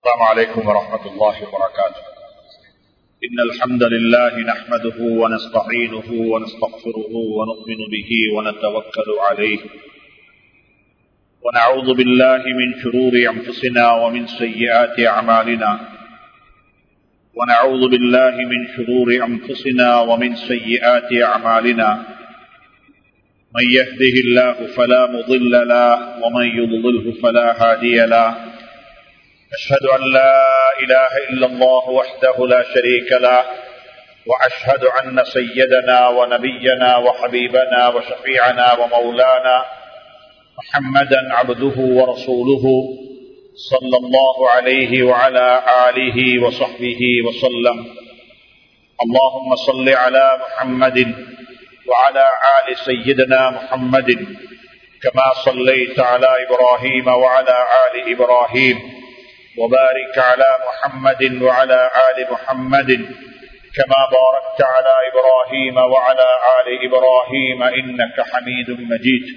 السلام عليكم ورحمة الله وبركاته. إن الحمد لله نحمده ونستعينه ونستغفره ونؤمن به ونتوكل عليه ونعوذ بالله من شرور أنفسنا ومن سيئات أعمالنا ونعوذ بالله من شرور أنفسنا ومن سيئات أعمالنا من يهده الله فلا مضل له ومن يضلله فلا هادي له أشهد أن لا إله إلا الله وحده لا شريك له وأشهد أن سيدنا ونبينا وحبيبنا وشفيعنا ومولانا محمدا عبده ورسوله صلى الله عليه وعلى آله وصحبه وسلم. اللهم صل على محمد وعلى آل سيدنا محمد كما صليت على إبراهيم وعلى آل إبراهيم وبارك على محمد وعلى آل محمد كما باركت على إبراهيم وعلى آل إبراهيم إنك حميد مجيد.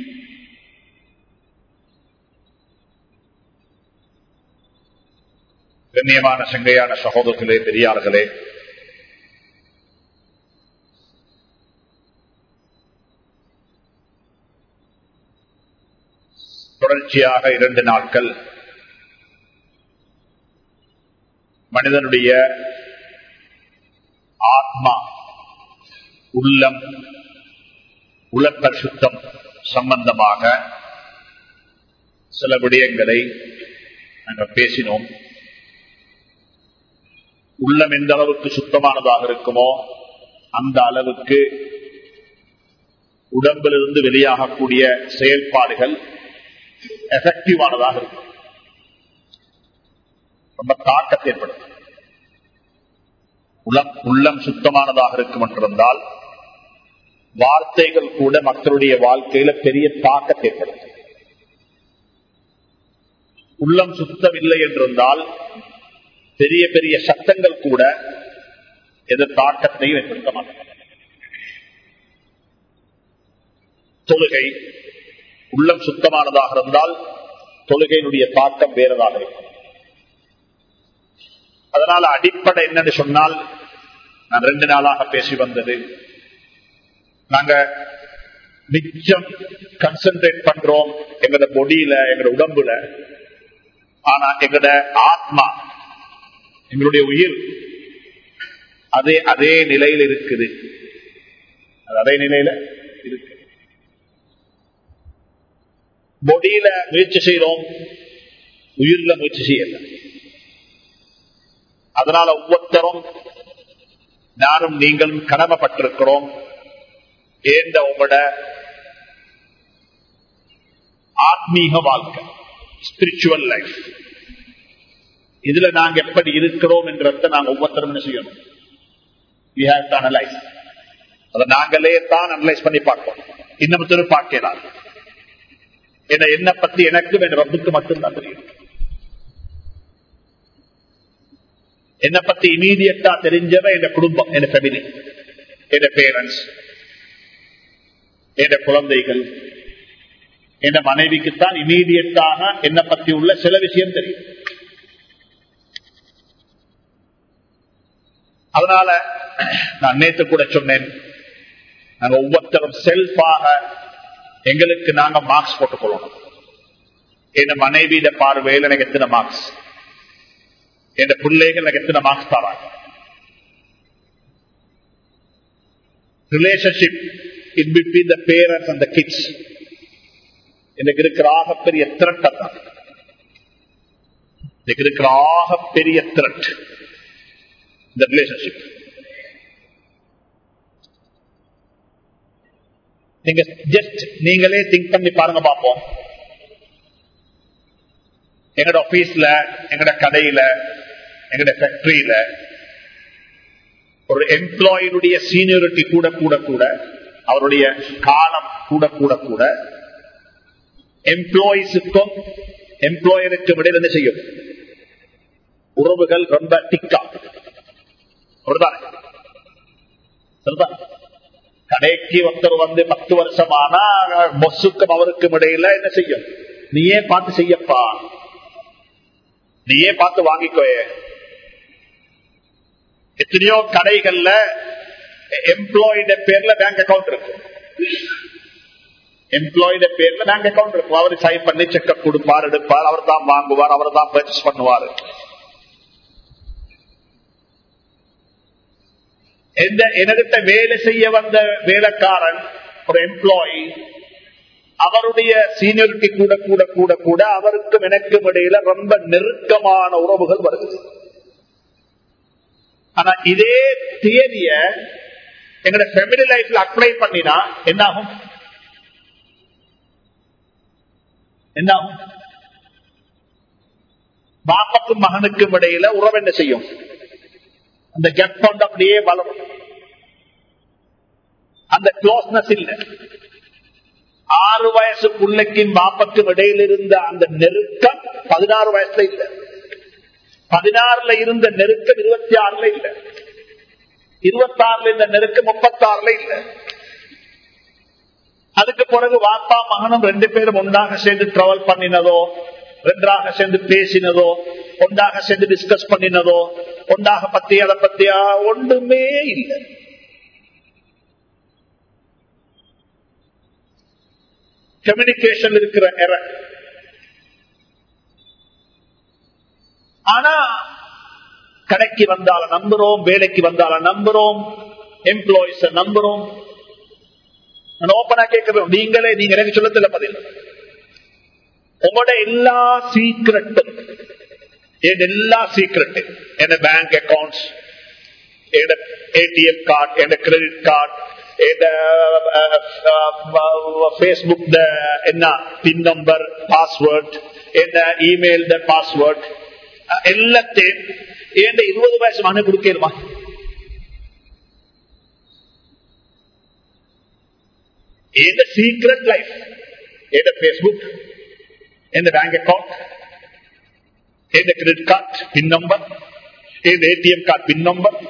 கண்ணியமான சங்கையான சகோதரர்களே, பெரியார்களே, தொடர்ச்சியாக 2 நாட்கள் மனிதனுடைய ஆத்மா, உள்ளம், உலப்பரிசுத்தம் சம்பந்தமாக சில விடயங்களை நாங்கள் பேசினோம். உள்ளம் எந்த அளவுக்கு சுத்தமானதாக இருக்குமோ அந்த அளவுக்கு உடம்பிலிருந்து வெளியாகக்கூடிய செயல்பாடுகள் எஃபெக்டிவானதாக இருக்கும், ரொம்ப தாக்கத்தை ஏற்படுத்தும். உள்ளம் சுத்தமானதாக இருக்கும் என்றிருந்தால் வார்த்தைகள் கூட மக்களுடைய வாழ்க்கையில பெரிய தாக்கத்தை ஏற்படுத்தும். உள்ளம் சுத்தமில்லை என்றிருந்தால் பெரிய பெரிய சத்தங்கள் கூட எந்த தாக்கத்தையும் ஏற்படுத்த மாட்டாங்க. தொழுகை உள்ளம் சுத்தமானதாக இருந்தால் தொழுகையினுடைய தாக்கம் வேறதாக இருக்கும். அதனால அடிப்படை என்னன்னு சொன்னால், நான் 2 நாளாக பேசி வந்தது, நாங்க மிச்சம் கான்சென்ட்ரேட் பண்றோம் எங்களோட பொடியில, எங்களோட உடம்புல, ஆனா எங்களோட ஆத்மா, எங்களுடைய உயிர் அதே நிலையில் இருக்குது. அதே நிலையில இருக்கு. பொடியில முயற்சி செய்யறோம், உயிர்ல முயற்சி செய்யல. அதனால ஒவ்வொருத்தரும், நானும் நீங்களும் கடமைப்பட்டிருக்கிறோம், ஏந்த உங்களோட ஆத்மீக வாழ்க்கை, ஸ்பிரிச்சுவல் லைஃப், இதுல நாங்க எப்படி இருக்கிறோம் என்றத நாங்க ஒவ்வொருத்தரும் என்ன செய்யணும், we have to analyze. அதை நாங்களே தான் அனலைஸ் பண்ணி பார்ப்போம், இன்னும் பார்க்கலாம். என்ன பத்தி எனக்கும் என் ரப்புக்கு மட்டும்தான் தெரியும். என்னை பத்தி இமீடியட்டா தெரிஞ்சவ என் குடும்பம், என் ஃபேமிலி, என் பேரண்ட்ஸ், என் குழந்தைகள், என் மனைவிக்குத்தான் இமீடியட்டான என்னை பத்தி உள்ள சில விஷயம் தெரியும். அதனால நான் நேற்று கூட சொன்னேன், நாங்க ஒவ்வொருத்தரும் செல்ஃபாக எங்களுக்கு நாங்க மார்க்ஸ் போட்டுக் கொள்ளணும். என் மனைவியிட பார்வையில் எனக்கு எத்தனை மார்க்ஸ், என் பிள்ளைகள் எனக்கு எத்தனை மார்க்ஸ் தராங்க. Relationship in between the parents and the kids எனக்கு இருக்கிற ஆகப்பெரிய த்ரெட். தான் எனக்கு இருக்கிற ஆகப்பெரிய த்ரெட் இந்த ரிலேஷன்ஷிப். நீங்க ஜஸ்ட் நீங்களே திங்க் பண்ணி பாருங்க பார்ப்போம். எங்கட ஆபீஸ்ல, எங்கட கடையில, எங்கட ஃபேக்டரியில ஒரு எம்ப்ளாயினுடைய சீனியாரிட்டி கூட கூட கூட, அவருடைய காலம் கூட கூட கூட, எம்ப்ளாயிஸுக்கும் எம்ப்ளாயருக்கும் இடையில் என்ன செய்யும், உறவுகள் ரொம்ப திக்கா. கடைக்கு ஒருத்தர் வந்து 10 வருஷமானா பொஸ்ஸுக்கும் அவருக்கும் இடையில என்ன செய்யும், நீயே பார்த்து செய்யப்பா, நீயே பார்த்து வாங்கிக்கோ. எத்தனையோ கடைகள்ல எம்ப்ளாயிட பேர்ல பேங்க் அக்கௌண்ட் இருக்கு. எம்ப்ளாயிட பேர்ல பேங்க் அக்கௌண்ட் இருக்கும். அவரு சைன் பண்ணி செக்அப் கொடுப்பார், எடுப்பார், அவர் தான் வாங்குவார், அவர் தான் பர்ச்சேஸ் பண்ணுவார். என்னிடத்த வேலை செய்ய வந்த வேலைக்காரன் ஒரு எம்ப்ளாயி, அவருடைய சீனியரிட்டி கூட கூட கூட கூட அவருக்கும் எனக்கும் இடையில ரொம்ப நெருக்கமான உறவுகள் வருது. ஆனா இதே தியரிய எங்களோட ஃபேமிலி லைஃப்ல அப்ளை பண்ணினா என்ன ஆகும்? பாப்பாக்கும் மகனுக்கும் இடையில உறவு என்ன செய்யும்? அந்த கேப் கொண்டு அப்படியே வளரும். அந்த க்ளோஸ்னஸ் இல்ல. 6 வயசு பிள்ளைக்கும் பாப்பாக்கும் இடையில இருந்த அந்த நெருக்கம் 16 வயசுல இல்ல. 16ல இருந்த நெருக்கம் 26ல இல்ல. 26ல இருந்த நெருக்கம் 36ல இல்ல. அதுக்கு பிறகு வாப்பா மகனும் 2 பேரும் ஒன்றாக சேர்ந்து டிராவல் பண்ணினதோ, ஒன்றாக சேர்ந்து பேசினதோ, ஒன்றாக சேர்ந்து டிஸ்கஸ் பண்ணினதோ, ஒன்றாக பத்தி அதை பத்தியா ஒன்றுமே இல்லை. கம்யூனிகேஷன் இருக்கிற எரர். ஆனா கடைக்கு வந்தால நம்புறோம், வேலைக்கு வந்தால நம்புறோம், எம்ப்ளாயிஸ் நம்புறோம். நான் ஓப்பனா கேட்கிறோம், நீங்க எனக்கு சொல்ல தெரியல பதில். உங்களோட எல்லா சீக்ரெட்டும், எல்லா சீக்ரெட்டும், என்ன பேங்க் அக்கௌண்ட்ஸ், என்ன ஏடிஎம் கார்டு, என்ன கிரெடிட் கார்டு, Facebook என்ன பின் நம்பர், பாஸ்வேர்ட், என்ன இமெயில் பாஸ்வேர்ட், எல்லாத்தையும் 20 வயசு மகனை கொடுக்கணுமா? இந்த சீக்ரெட் லைஃப், இந்த Facebook, இந்த பேங்க் அக்கௌண்ட், இந்த கிரெடிட் கார்டு பின் நம்பர், இந்த ஏடிஎம் கார்டு பின் நம்பர்,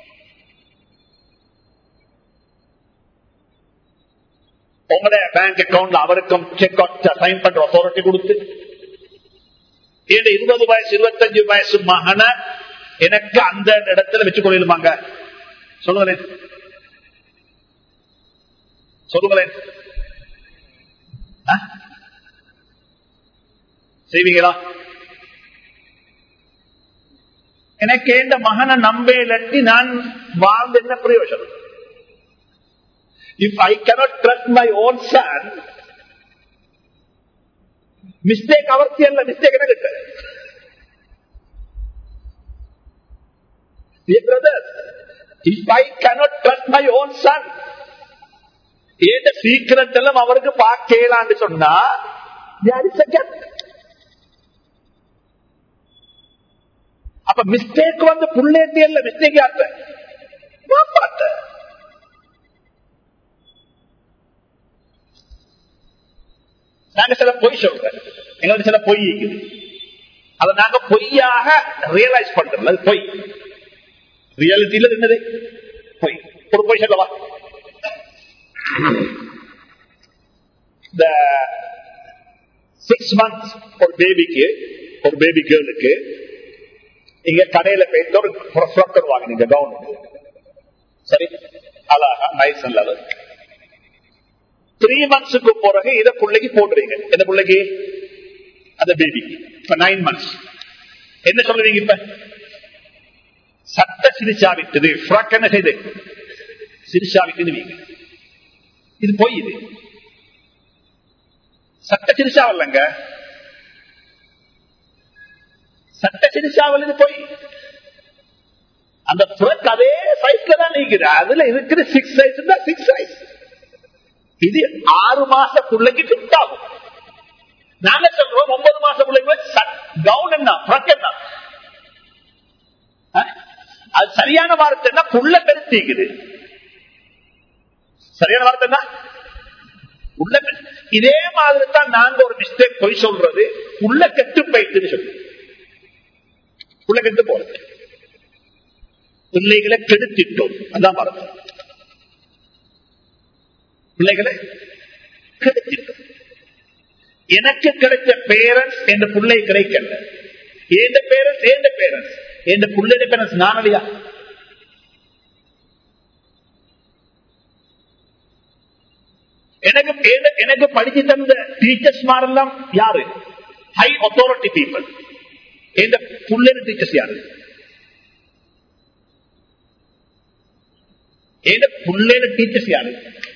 உங்களுடைய பேங்க் அக்கௌண்ட்ல அவருக்கும் செக் சைன் பண்ற அத்தாரிட்டி கொடுத்து, இந்த 20 வயசு 25 வயசு மகனை எனக்கு அந்த இடத்துல வச்சு கொள்ளுமாங்க? சொல்லுங்களேன், சொல்லுங்களேன், செய்வீங்களா? எனக்கு இந்த மகனை நம்பி நான் வாழ்ந்து என்ன பிரயோஜனம்? If I cannot trust my own son, mistake அவர்த்தியல்ல, mistake என்ன கிட்ட? Dear brothers, if I cannot trust my own son, ஏத சீக்கிரட் எல்லாம் அவருக்கு பார்க்கலான்னு சொன்னா there is a gap. அப்ப மிஸ்டேக் வந்து புள்ளேட்டி இல்ல, மிஸ்டேக் யார்ட்ட? நான் பார்த்தேன். நாங்க சில பொய் சொல்றேன், எங்களுக்கு சில பொய் இருக்குது, அதை நாங்க பொய்யாக ரியலைஸ் பண்றோம். அது பொய், ரியாலிட்டியில என்னது பொய். ஒரு பொய் சொல்லவா? இந்த 6 months ஒரு பேபிக்கு, ஒரு பேபி கேர்ளுக்கு இங்க கடையில போயிட்டு ஒரு ஃப்ராக் வாங்கினீங்க, கவுன், சரி, அழகா நைஸ் நல்லது. 3 monthsக்கு பிறகு இத பிள்ளைக்கு போடுறீங்க. எந்த பிள்ளைக்கு? அந்த பேபிக்கு. 9 months. என்ன சொல்றீங்க? இப்ப சட்ட சிரிச்சா விட்டது, ஃப்ராக் என்ன செய்து சிரிச்சா விட்டுது. இது போய், இது சட்ட சிரிச்சாவல்லங்க, சட்ட சிரிச்சாவல், இது போய். அந்த ஃப்ராக் அதே சைஸ்ல தான் நீக்குது, அதுல இருக்கிற 6 சைஸ் தான் 6 சைஸ். இது 6 மாச பிள்ளைக்கு ஃபிட் ஆகும். நாங்க சொல்றோம் 9 மாச பிள்ளைக்கு கவுன் என்ன, ஃப்ராக் என்ன. அது சரியான வார்த்தை என்ன? புள்ள பெருத்திக்குது. சரியான வார்த்தை என்ன? உள்ள. இதே மாதிரி தான் நாங்க ஒரு மிஸ்டேக் போய் சொல்றது, உள்ள கெட்டு போயிட்டு சொல்லு, உள்ள கெட்டு போறது, பிள்ளைகளை கெடுத்திட்டோம். அதான் வார்த்தை, பிள்ளைகளை கெடுத்திட்டோம். எனக்கு கிடைச்ச பேரண்ட்ஸ் என்ற பிள்ளை கிடைக்கல. ஏண்ட பேரண்ட்ஸ் என் புள்ளைய பேரண்ட்ஸ் நானடியா? எனக்கு படிச்சு தந்த டீச்சர்ஸ் மாரெல்லாம் யாரு? High authority people. என் புள்ளைய டீச்சர்ஸ் யாரு? என் புள்ளைய டீச்சர்ஸ் யாரு?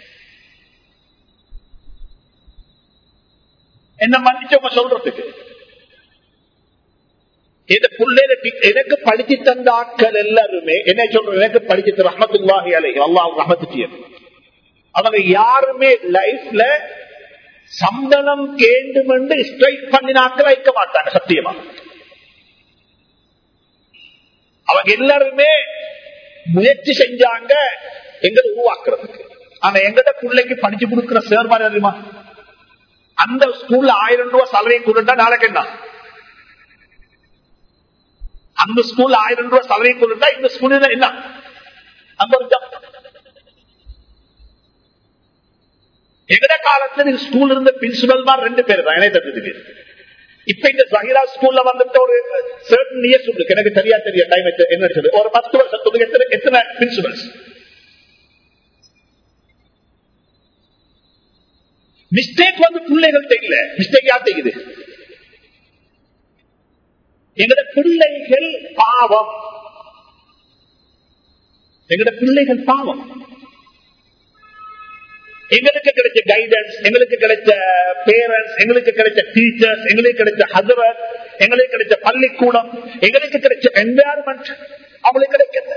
என்ன மன்னிச்சவங்க சொல்றதுக்கு எனக்கு படிச்சு தந்த ஆட்கள் எல்லாருமே என்ன சொல்ற, எனக்கு படிச்சு ரஹ்மத்துல்லாஹி அலைஹி அல்லாஹ் ரஹ்மத்து, அவங்க யாருமே லைஃப்ல சம்பளம் கேண்டும் என்று ஸ்ட்ரைக் பண்ணினாக்கள் வைக்க மாட்டாங்க. சத்தியமா அவங்க எல்லாருமே முயற்சி செஞ்சாங்க எங்களை உருவாக்குறதுக்கு. ஆனா எங்கட பிள்ளைக்கு படிச்சு கொடுக்கிற சேர்மாரி தெரியுமா? அந்த ஸ்கூல்ல 1000 ரூபாய் சலவை கொடுத்தா நாளைக்கு என்ன? அந்த ஸ்கூல்ல 1000 ரூபாய் சலவை கொடுத்தா இந்த ஸ்கூல்ல என்ன? அந்த எங்கட காலத்துல ஸ்கூல் இருந்த பிரின்சிபல் தான் 2 பேர் தான் இணையத்துக்கு. இப்ப இந்த ஜஹீரா ஸ்கூல்ல வந்துட்டு ஒரு சர்டன் இயர்ஸ் இருக்கு, எனக்கு தெரியா டைம் என்ன சொல்லுது, ஒரு 10 வருஷத்துக்கு எத்தனை பிரின்சிபல்ஸ்? மிஸ்டேக் வந்து பிள்ளைகள்கிட்ட இல்ல, மிஸ்டேக் யார் செய்யுது? எங்கட பிள்ளைகள் பாவம், எங்கட பிள்ளைகள் பாவம். எங்களுக்கு கிடைச்ச கைடன்ஸ், எங்களுக்கு கிடைச்ச பேரண்ட்ஸ், எங்களுக்கு கிடைச்ச டீச்சர்ஸ், எங்களுக்கு கிடைச்ச ஹஸ்பண்ட், எங்களுக்கு கிடைச்ச பள்ளிக்கூடம், எங்களுக்கு கிடைச்ச என்வாயர்மெண்ட் அவங்களுக்கு கிடைக்கல.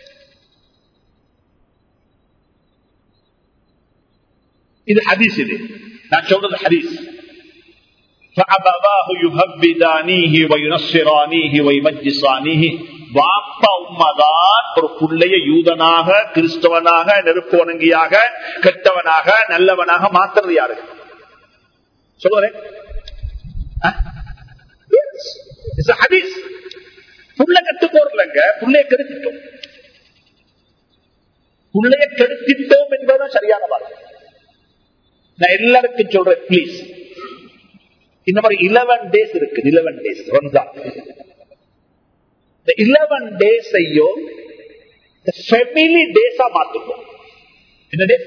இது ஹதீஸ், இது நான் சொல்றது ஹதீஸ். فَأَبَوَاهُ يُهَوِّدَانِهِ وَيُنَصِّرَانِهِ وَيُمَجِّسَانِهِ. வாப்பா உம்மதான் ஒரு புள்ளைய யூதனாக, கிறிஸ்தவனாக, நெருப்பு வணங்கியாக, கெட்டவனாக, நல்லவனாக மாத்துறது யாரு? சொல்லுறேன். புள்ள கெட்டு போறலங்க, புள்ளைய கெடுத்துட்டோம். புள்ளைய கெடுத்திட்டோம் என்பதுதான் சரியான வார்த்தை. நான் எல்லாருக்கும் சொல்றேன், பிளீஸ். இந்த மாதிரி 11 days இருக்கு, 11 days ரம்ஜான். இந்த 11 days ஐயும் ஃபேமிலி டேஸா மாத்துவோம். என்ன டேஸ்?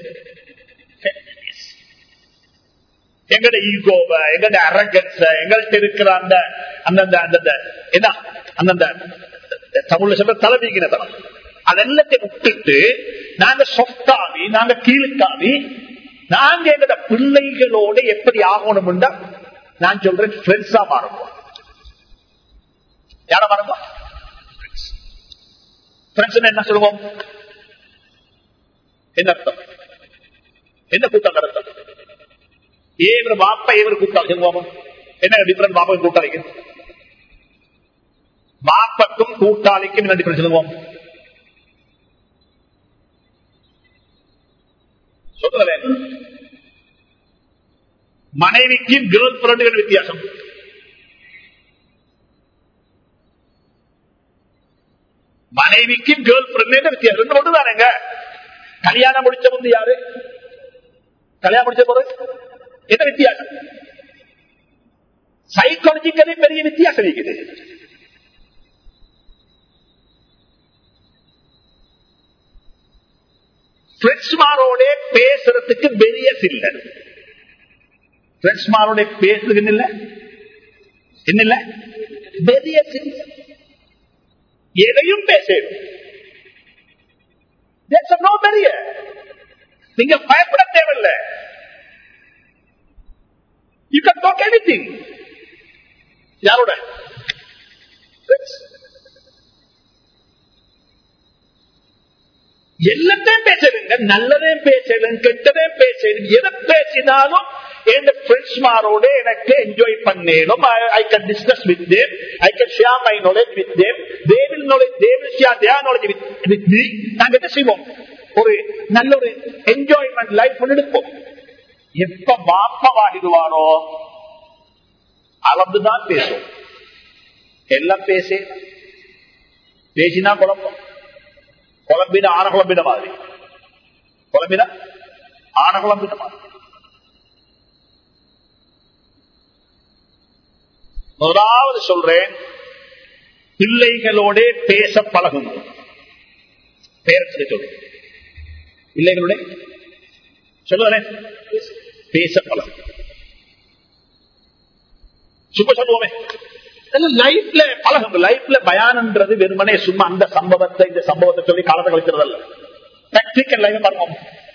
எங்கட ஈகோவை, எங்கட அரகன்ஸ, எங்கள்கிட்ட இருக்கிற அந்த என்ன அந்த தமிழ்ல சொல்ற தலைவீகினதனம், அதெல்லாத்தையும் விட்டுட்டு நாங்க சொத்தாவி, நாங்க கீழுக்காவி, நாங்க எங்கட பிள்ளைகளோட எப்படி ஆகணும்னா நான் சொல்றேன் ஃப்ரெண்ட்ஸா மாறுவோம். யார மாறுவோம்? ஃப்ரெண்ட்ஸ் என்ன சொல்லுவோம்? என்ன அர்த்தம்? என்ன கூட்டம் அர்த்தம்? ஏவர் வாப்பா ஏவர் கூட்டாளி சொல்லுவோம். என்ன டிஃபரன்ஸ் வாப்பா கூட்டாளிக்கு? வாப்பக்கும் கூட்டாளிக்கும் என்ன டிஃபரன்ஸ் சொல்லுவோம்? சொல்லுங்களேன். மனைவிக்கும் கேர்ள் ஃபிரெண்டுக்கு வித்தியாசம். மனைவிக்கும் கேர்ள் ஃபிரெண்ட் வித்தியாசம் ரெண்டு மட்டும் தானேங்க. கல்யாணம் முடிச்ச முந்தி யாரு? கல்யாணம் முடிச்ச போது என்ன வித்தியாசம்? சைக்காலஜிக்கலி பெரிய வித்தியாசம் இருக்குது. பிரெண்ட்ஸ்மாரோட பேசுறதுக்கு பெரிய இல்லை. பிரெண்ட்ஸ்மாரோட பேசுறதுக்கு இல்ல என்ன இல்ல பெரிய எதையும் பேசும். பெரிய நீங்க பயப்பட தேவையில்லை. You can talk anything. யாரோட? எல்லாத்தையும் பேசுறீங்க, நல்லதையும் பேசுறேன், கெட்டதையும் பேசுறேன். எதை பேசினாலும் என் ஃப்ரெண்ட்ஸ்மாரோட எனக்கு என்ஜாய் பண்ணேனும். I can discuss with them, I can share my knowledge with them, they will share their knowledge with me. நாங்க என்ன செய்வோம்? ஒரு நல்ல ஒரு என்ஜாய்மெண்ட் லைஃப் எடுப்போம். எப்ப வாப்பவாகிடுவாரோ அளந்துதான் பேசும். எல்லாம் பேசினா குழப்பம். குழம்பின ஆன குழம்பின மாதிரி, குழம்பின ஆன குழம்பின மாதிரி. முதலாவது சொல்றேன், பிள்ளைகளோட பேச பழகும். பேரண்ட்ஸ் சொல்லு, பிள்ளைகளோட சொல்லுவானே பேச பழகும். சும்மா சொல்லுவோமே லைஃப்ல பழகும். லைஃப்ல பயானன்றது வெறுமனே சும்மா அந்த சம்பவத்தை இந்த சம்பவத்தை சொல்லி காலத்தை கழிக்கிறதல்ல. பிராக்டிக்கல் லைஃப் பண்ணுவோம்.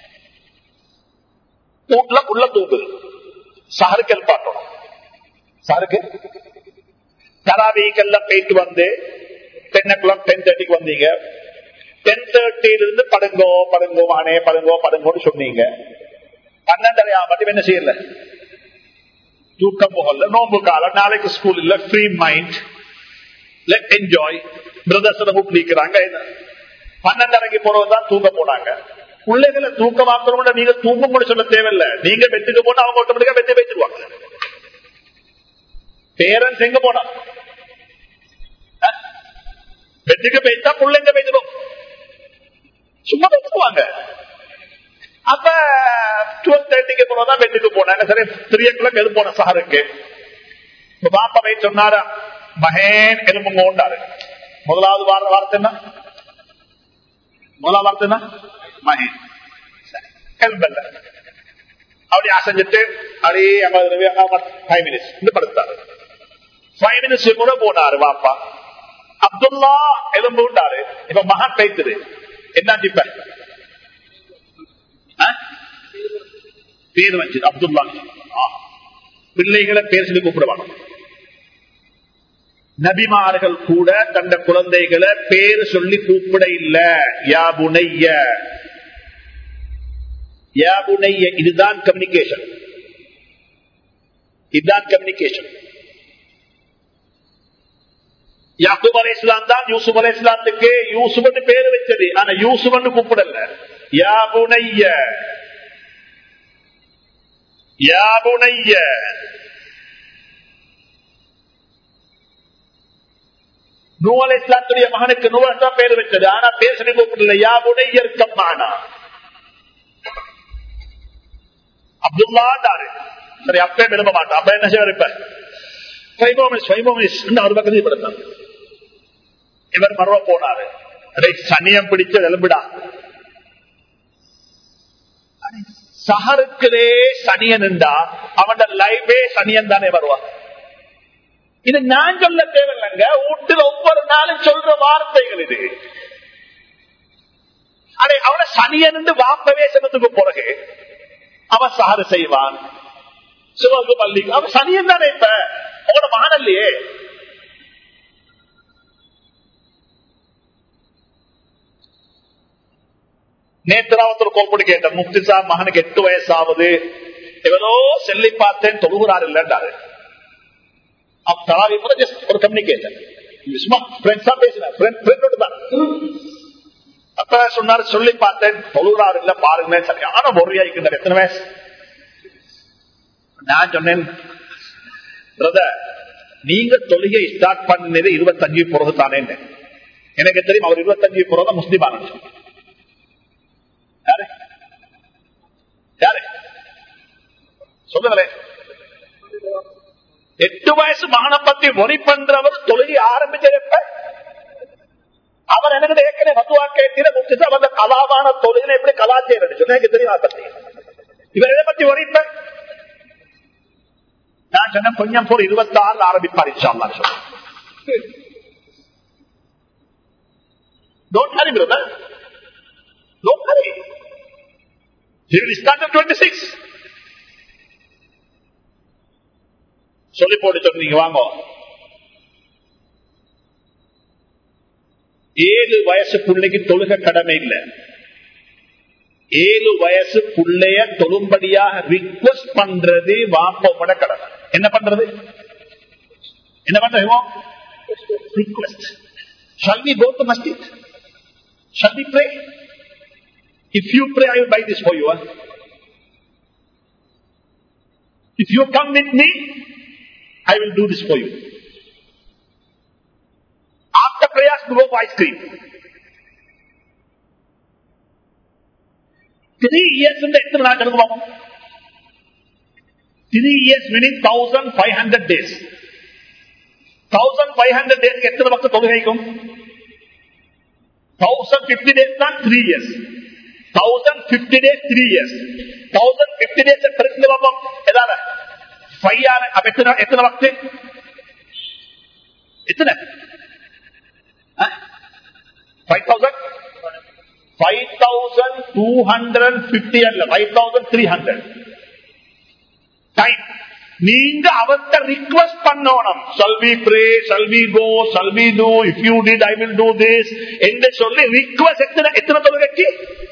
வீட்டுல உள்ள தூங்குது, சஹருக்கு பாட்டணும். சஹருக்கு தராவீக்கெல்லாம் போயிட்டு வந்து 10 o'clock 10:30 வந்தீங்க. 10:30 இருந்து படுங்கோ படுங்கோ வானே படுங்கோ படுங்கோன்னு சொன்னீங்க. 12:30 மட்டும் என்ன செய்யல, தூக்கம் போகல, நோம்பு காலம், நாளைக்கு ஸ்கூல் இல்ல, free mind, let enjoy. Brothers கூப்பிட்டுக்கிறாங்க. 12:30 போறதுதான் தூங்க போனாங்க. பிள்ளைகளை தூக்க மாத்திரம் நீங்க தூங்க கூட சொல்ல தேவையில்லை. நீங்க வெட்டுக்கு போனா அவங்க ஆட்டோமேட்டிக்கா வெட்டி பேசிடுவாங்க. பேரண்ட்ஸ் எங்க போனா வெட்டுக்கு பேசிட்டா பிள்ளைங்க பேசிடும், சும்மா பேசுவாங்க. அப்ப 12:30 போனதான் வெட்டுக்கு போனாங்க. சரி 3 o'clock எது போன சாருக்கு பாப்பா போய் சொன்னாரா, மகேன் எலும்புங்க உண்டாரு. முதலாவது வார்த்தை என்ன? முதலாவது வார்த்தை என்ன? மகேன் எலும்பல்ல. அப்படி அசைஞ்சிட்டு அப்படியே 5 minutes படுத்தாரு. 5 minutes கூட போனாரு பாப்பா. அப்துல்லா எலும்பு உண்டாரு. இப்ப மகன் பேசுது என்ன இப்ப பேர் வச்சு அப்துல்லா. பிள்ளைகளை பேர் சொல்லி கூப்பிடுவாங்க. நபிமார்கள் கூட தந்த குழந்தைகளை பேர் சொல்லி கூப்பிட இல்ல. யா புனைய, யா புனைய. இதுதான் கம்யூனிகேஷன். இதுதான் கம்யூனிகேஷன். யாக்கூப் அலைஹிஸ்ஸலாம் தான் யூசுப் அலைஹிஸ்ஸலாத்துக்கு யூசுப்னு பேர் வச்சது. ஆனா யூசுப்னு கூப்பிடல. யா புனைய, யா புனைய. நூஹ் அலைஹிஸ்ஸலாத்துடைய மகனுக்கு நூஹ் தான் பேர் வச்சது. ஆனா பேர் சொல்லி கூப்பிடல. யா புனைய இருக்கமானா அப்துல்லா தாரு. சரி அப்பே விரும்ப மாட்டான். அப்ப என்ன செய்வார்? இப்ப ஒரு பக்கத்தில் படுத்தார். இவர் மரவ போனாரு. சனியம் பிடிச்ச எலும்பிடா. சஹருக்குதே சனியன் இருந்தா அவன் லைஃபே சனியன் தானே வருவான். இது நான் சொல்ல தேவையில்லைங்க. வீட்டில் ஒவ்வொரு நாளும் சொல்ற வார்த்தைகள் இது. அவனை சனியன் வாப்பவே சிவத்துக்கு பிறகு அவன் சஹரு செய்வான், சிவகு பள்ளி. அவன் சனியன் தானே. இப்ப அவனோட மகன் இல்லையே. நேத்திராவத்தூர் கோப்படி கேட்ட முக்தி சார் மகனுக்கு 8 வயசாவது. எவ்வளோ செல்லி பார்த்தேன், தொழுகிறார் இல்லைன்றாரு. ஒரு கம்யூனிகேஷன் பேசினார். அப்ப சொன்னாரு, சொல்லி பார்த்தேன் தொழுகிறார் இல்ல பாருங்க. சரியான பொறியாய்க்கின்றார். எத்தனை வயசு? நான் சொன்னேன், பிரதர் நீங்க தொழுகை ஸ்டார்ட் பண்ணது 25 பிறகு தானே. எனக்கு தெரியும் அவர் 25 பிறகு முஸ்லிம் ஆரம்பிச்சு. யாரு யாரு சொல்லுங்களேன். 8 வயசு மகனை பத்தி ஒரி பண்றவர் தொழுகை ஆரம்பிச்ச அவர் எனக்கு ஏற்கனவே மத்துவா கேட்கிற முக்கிய அந்த கலாவான தொழுகை எப்படி கலாச்சாரம் சொன்ன எனக்கு தெரியும். பத்தி இவர் எதை பத்தி ஒரிப்ப நான் சொன்ன கொஞ்சம் போர் 26 ஆரம்பிப்பார். Don't hurry, brother. Don't hurry. He will start at 26. சொல்லி போட்டு சொன்னீங்க வாங்க. 7 வயசு பிள்ளைக்கு தொழுக கடமை இல்லை. 7 வயசு பிள்ளைய தொழும்படியாக ரிக்வெஸ்ட் பண்றது வாப்போட கடமை. என்ன பண்றது? என்ன பண்றோம்? Request. Shall we go to masjid? Shall we pray? If you pray, I will buy this for you. If you come with me, I will do this for you. After prayers, we go for ice cream. 3 years in the எத்தனை நாள் கணக்கு பார்ப்போம்? 3 years meaning 1500 days. 1500 days எத்தனை வக்த் தொழுகைக்கும்? 1050 days தான் 3 years. 1050 days 3 years. 1050 days பெருக்கில பாப்போம் ஏதாவது 5 ஆன அப்ப எத்தனை வக்த்? எத்தனை? 5250 அல்ல 5300 டைம். நீங்க அவர்கிட்ட ரிக்வெஸ்ட் பண்ணணும். shall we pray, shall we go, shall we do, if you did I will do this என்று சொல்லி ரிக்வெஸ்ட். எத்தனை தொழுகைக்கு?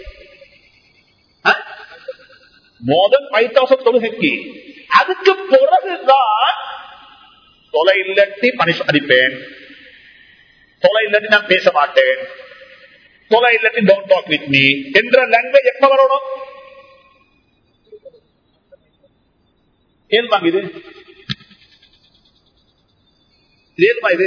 more than 5000 தொழுகைக்கு. அதுக்கு பிறகுதான் தொலை இல்லட்டி பனிஷ் அடிப்பேன், தொலை இல்லட்டி நான் பேச மாட்டேன், தொலை இல்லட்டி don't talk with me என்ற லாங்குவேஜ் எப்ப வரணும்? ஏல்மா இது ஏல்மா இது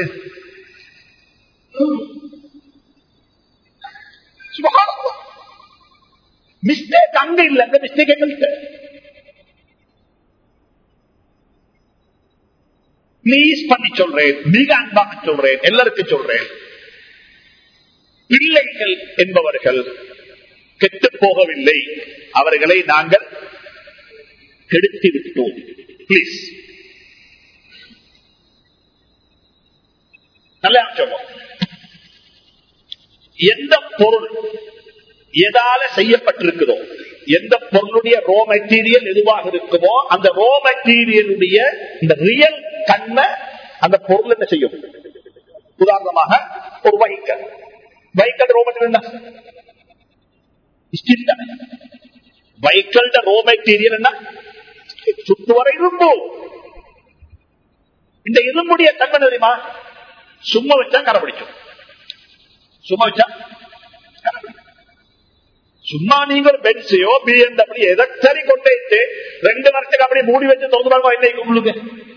மிஸ்டேக் அங்க இல்ல, அந்த மிஸ்டேக் எங்கள்கிட்ட. பிளீஸ் பண்ணி சொல்றேன், மிக அன்பாக சொல்றேன், எல்லாருக்கும் சொல்றேன். பிள்ளைகள் என்பவர்கள் கெட்டு போகவில்லை, அவர்களை நாங்கள் கெடுத்து விட்டோம். பிளீஸ் நல்லா சொல்லுவோம். எந்த பொருள் எதால செய்யப்பட்டிருக்கிறதோ, எந்த பொருளுடைய ரோ மெட்டீரியல் எதுவாக இருக்குமோ அந்த ரோ மெட்டீரியலுடைய இந்த ரியல் தன்மை அந்த பொருள் என்ன செய்யும்? உதாரணமாக ஒரு வைக்கல், வைக்கல் ரோ மெட்டீரியல் வைக்கல் ரோ மெட்டீரியல் என்ன? சுற்றுவர இரும்பு. இந்த இரும்புடைய தன்மை தெரியுமா? சும்மா வச்சா கரப்பிடிக்கும். சும்மா வச்சா சும்மா நீங்க ஒரு பென்ஸையோ BMW எதை சரி கொண்டு 2 வருஷத்துக்கு அப்படியே மூடி வச்சு திறந்து பாருங்க என்ன உங்களுக்கு.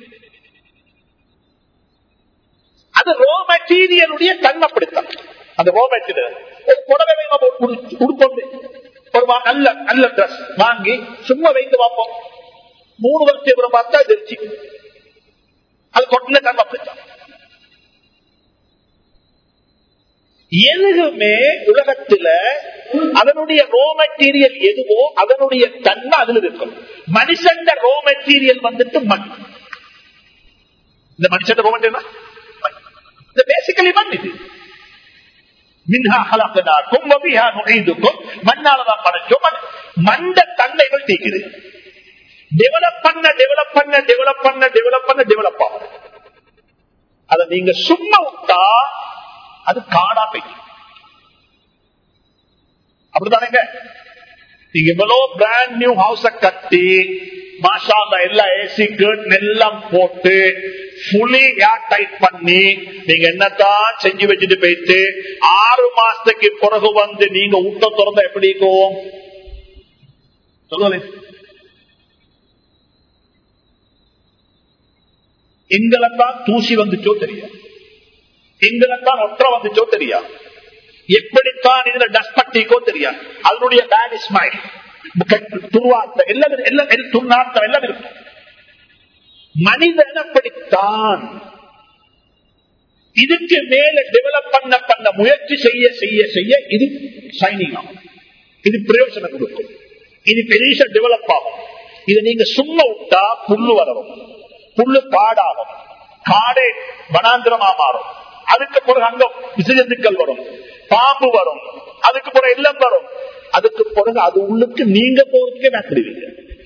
அது ரோ மெட்டீரியலுடைய தன்மை பிடித்தான். அந்த ரோ மெட்டீரியல் ஒரு புடவை உடுப்போம், ஒரு நல்ல நல்ல டிரஸ் வாங்கி சும்மா வைத்து பார்ப்போம். 3 வருஷம் பார்த்தா தெரிச்சு அது கொட்டின தன்மை பிடித்தான். எதுவுமே உலகத்துல அதனுடைய ரோ மெட்டீரியல் எதுவோ அதனுடைய தன்மை அதில் இருக்கும். மனுஷன் ரோ மெட்டீரியல் வந்துட்டு மண். இந்த மனுஷன் ரோ மெட்டீரியல் பேசிக்கலி மண். இது மின்ஹா ஹலக்னாக்கும் வபிஹா நுஈதுக்கும், மண்ணாலதான் படைச்சோம். மண்ட தன்மைகள் தீக்குது. டெவலப் பண்ண டெவலப் பண்ண டெவலப் பண்ண டெவலப் பண்ண டெவலப் ஆகும். அதை நீங்க சும்மா விட்டா அது காடா போயிடும். அப்படித்தானேங்க? நீங்க இவ்வளவு பிராண்ட் நியூ ஹவுஸ கட்டி மாஷா எல்லா ஏசி கர்டன் எல்லாம் போட்டு ஃபுல்லி ஏர் டைட் பண்ணி நீங்க என்னத்தான் செஞ்சு வச்சுட்டு போயிட்டு 6 மாசத்துக்கு பிறகு வந்து நீங்க ஊட்ட திறந்த எப்படி இருக்கும் சொல்லுங்க. எங்களைத்தான் தூசி வந்துச்சோ தெரியா, எங்களைத்தான் ஒற்ற வந்துச்சோ தெரியா, எப்படித்தான் இதுல டஸ்ட் பட்டிக்கோ தெரியா, அதனுடைய பேட் ஸ்மைல் துர்வார்த்தம் எல்லாம் துர்நாற்றம் எல்லாம் இருக்கும். மனிதன் அப்படித்தான். இதுக்கு மேல டெவலப் பண்ண முயற்சி செய்ய செய்ய செய்ய இது ஷைனிங் ஆகும், இது பிரயோஜனம் கொடுக்கும், இது பெரிய டெவலப் ஆகும். இது நீங்க சும்மா விட்டா புல்லு வளரும், புல்லு காடாகும், காடே வனாந்திரமா மாறும். அதுக்கு பிறகு அங்க விசஜந்துக்கள் வரும், பாம்பு வரும், அதுக்கு பிறகு எல்லாம் வரும். அதுக்கு பிறகு அது உள்ளுக்கு நீங்க போறதுக்கே மேற்கொள்வீங்க.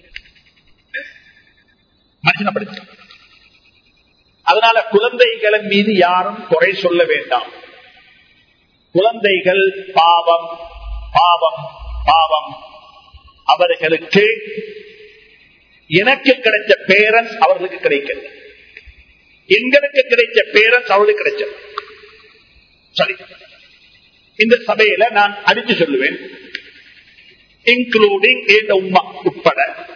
மனுஷன் அப்படி. அதனால குழந்தைகளின் மீது யாரும் குறை சொல்ல வேண்டாம். குழந்தைகள் பாவம் பாவம் பாவம். அவர்களுக்கு எனக்கு கிடைச்ச பேரண்ட்ஸ் அவர்களுக்கு கிடைக்கல, எங்களுக்கு கிடைச்ச பேரண்ட்ஸ் அவர்களுக்கு கிடைச்சது. சரி, இந்த சபையில நான் அடித்து சொல்லுவேன், இன்க்ளூடிங் என் உம்மா உட்பட,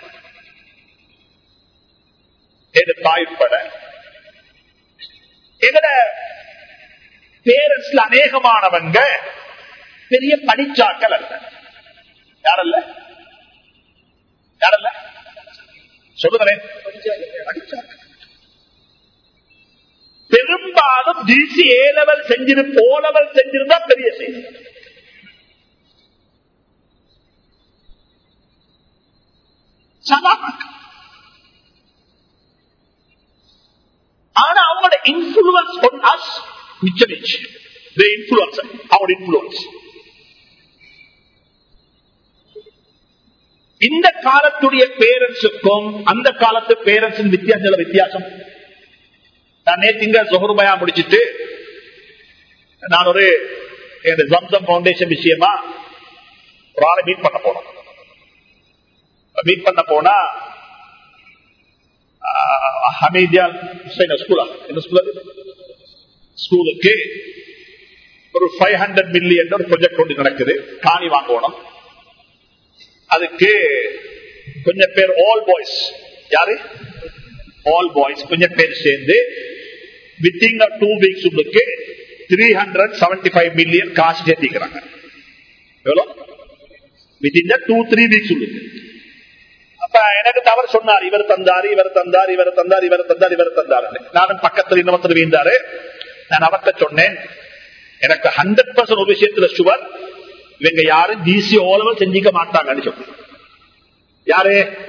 என் தாய் உட்பட, எங்கட பேரண்ட்ஸ்ல அநேகமானவங்க பெரிய படிச்சாக்கள் அல்ல. யாரல்ல யாரல்ல சொல்லுகிறேன், பெரும்பாலும் டிசி ஏ லெவல் ஓ லெவல் செஞ்சிருந்தா பெரிய செய்தி. ஆனா அவங்களோட இன்ஃபுளுன்ஸ் on us மிச்சமிச்சு the influence our influence. இந்த காலத்துடைய பேரண்ட்ஸுக்கும் அந்த காலத்து பேரண்ட்ஸின் வித்தியாசம். நான் நேற்று ஜொஹர் முடிச்சிட்டு நான் ஒரு ஜம்சம் பவுண்டேஷன் விஷயமா ஒரு ஆளை மீட் பண்ண போனா ஹமீதியா ஸ்கூலுக்கு ஒரு 500 மில்லியன் ஒரு ப்ராஜெக்ட் கொண்டு நடக்குது. காணி வாங்கணும். அதுக்கு கொஞ்சம் பேர் ஆல் பாய்ஸ், யாரு ஆல் பாய்ஸ் கொஞ்சம் பேர் சேர்ந்து வித்தின் 2 வீக்ஸ் 375 மில்லியன் காசு சேர்த்திக்கிறாங்க. எவ்வளவு? வித்தின் 2-3 வீக்ஸ் உள்ளது. அப்ப எனக்கு தவறு சொன்னார், இவர் தந்தாரு. நானும் பக்கத்தில் இன்னொருத்தர் வீழ்ந்தாரு. நான் அவர்கிட்ட சொன்னேன், எனக்கு 100% ஒரு விஷயத்துல சுவர், இவங்க யாரும் டிசி ஓலவல் செஞ்சிக்க மாட்டாங்கன்னு சொன்னேன். யாரு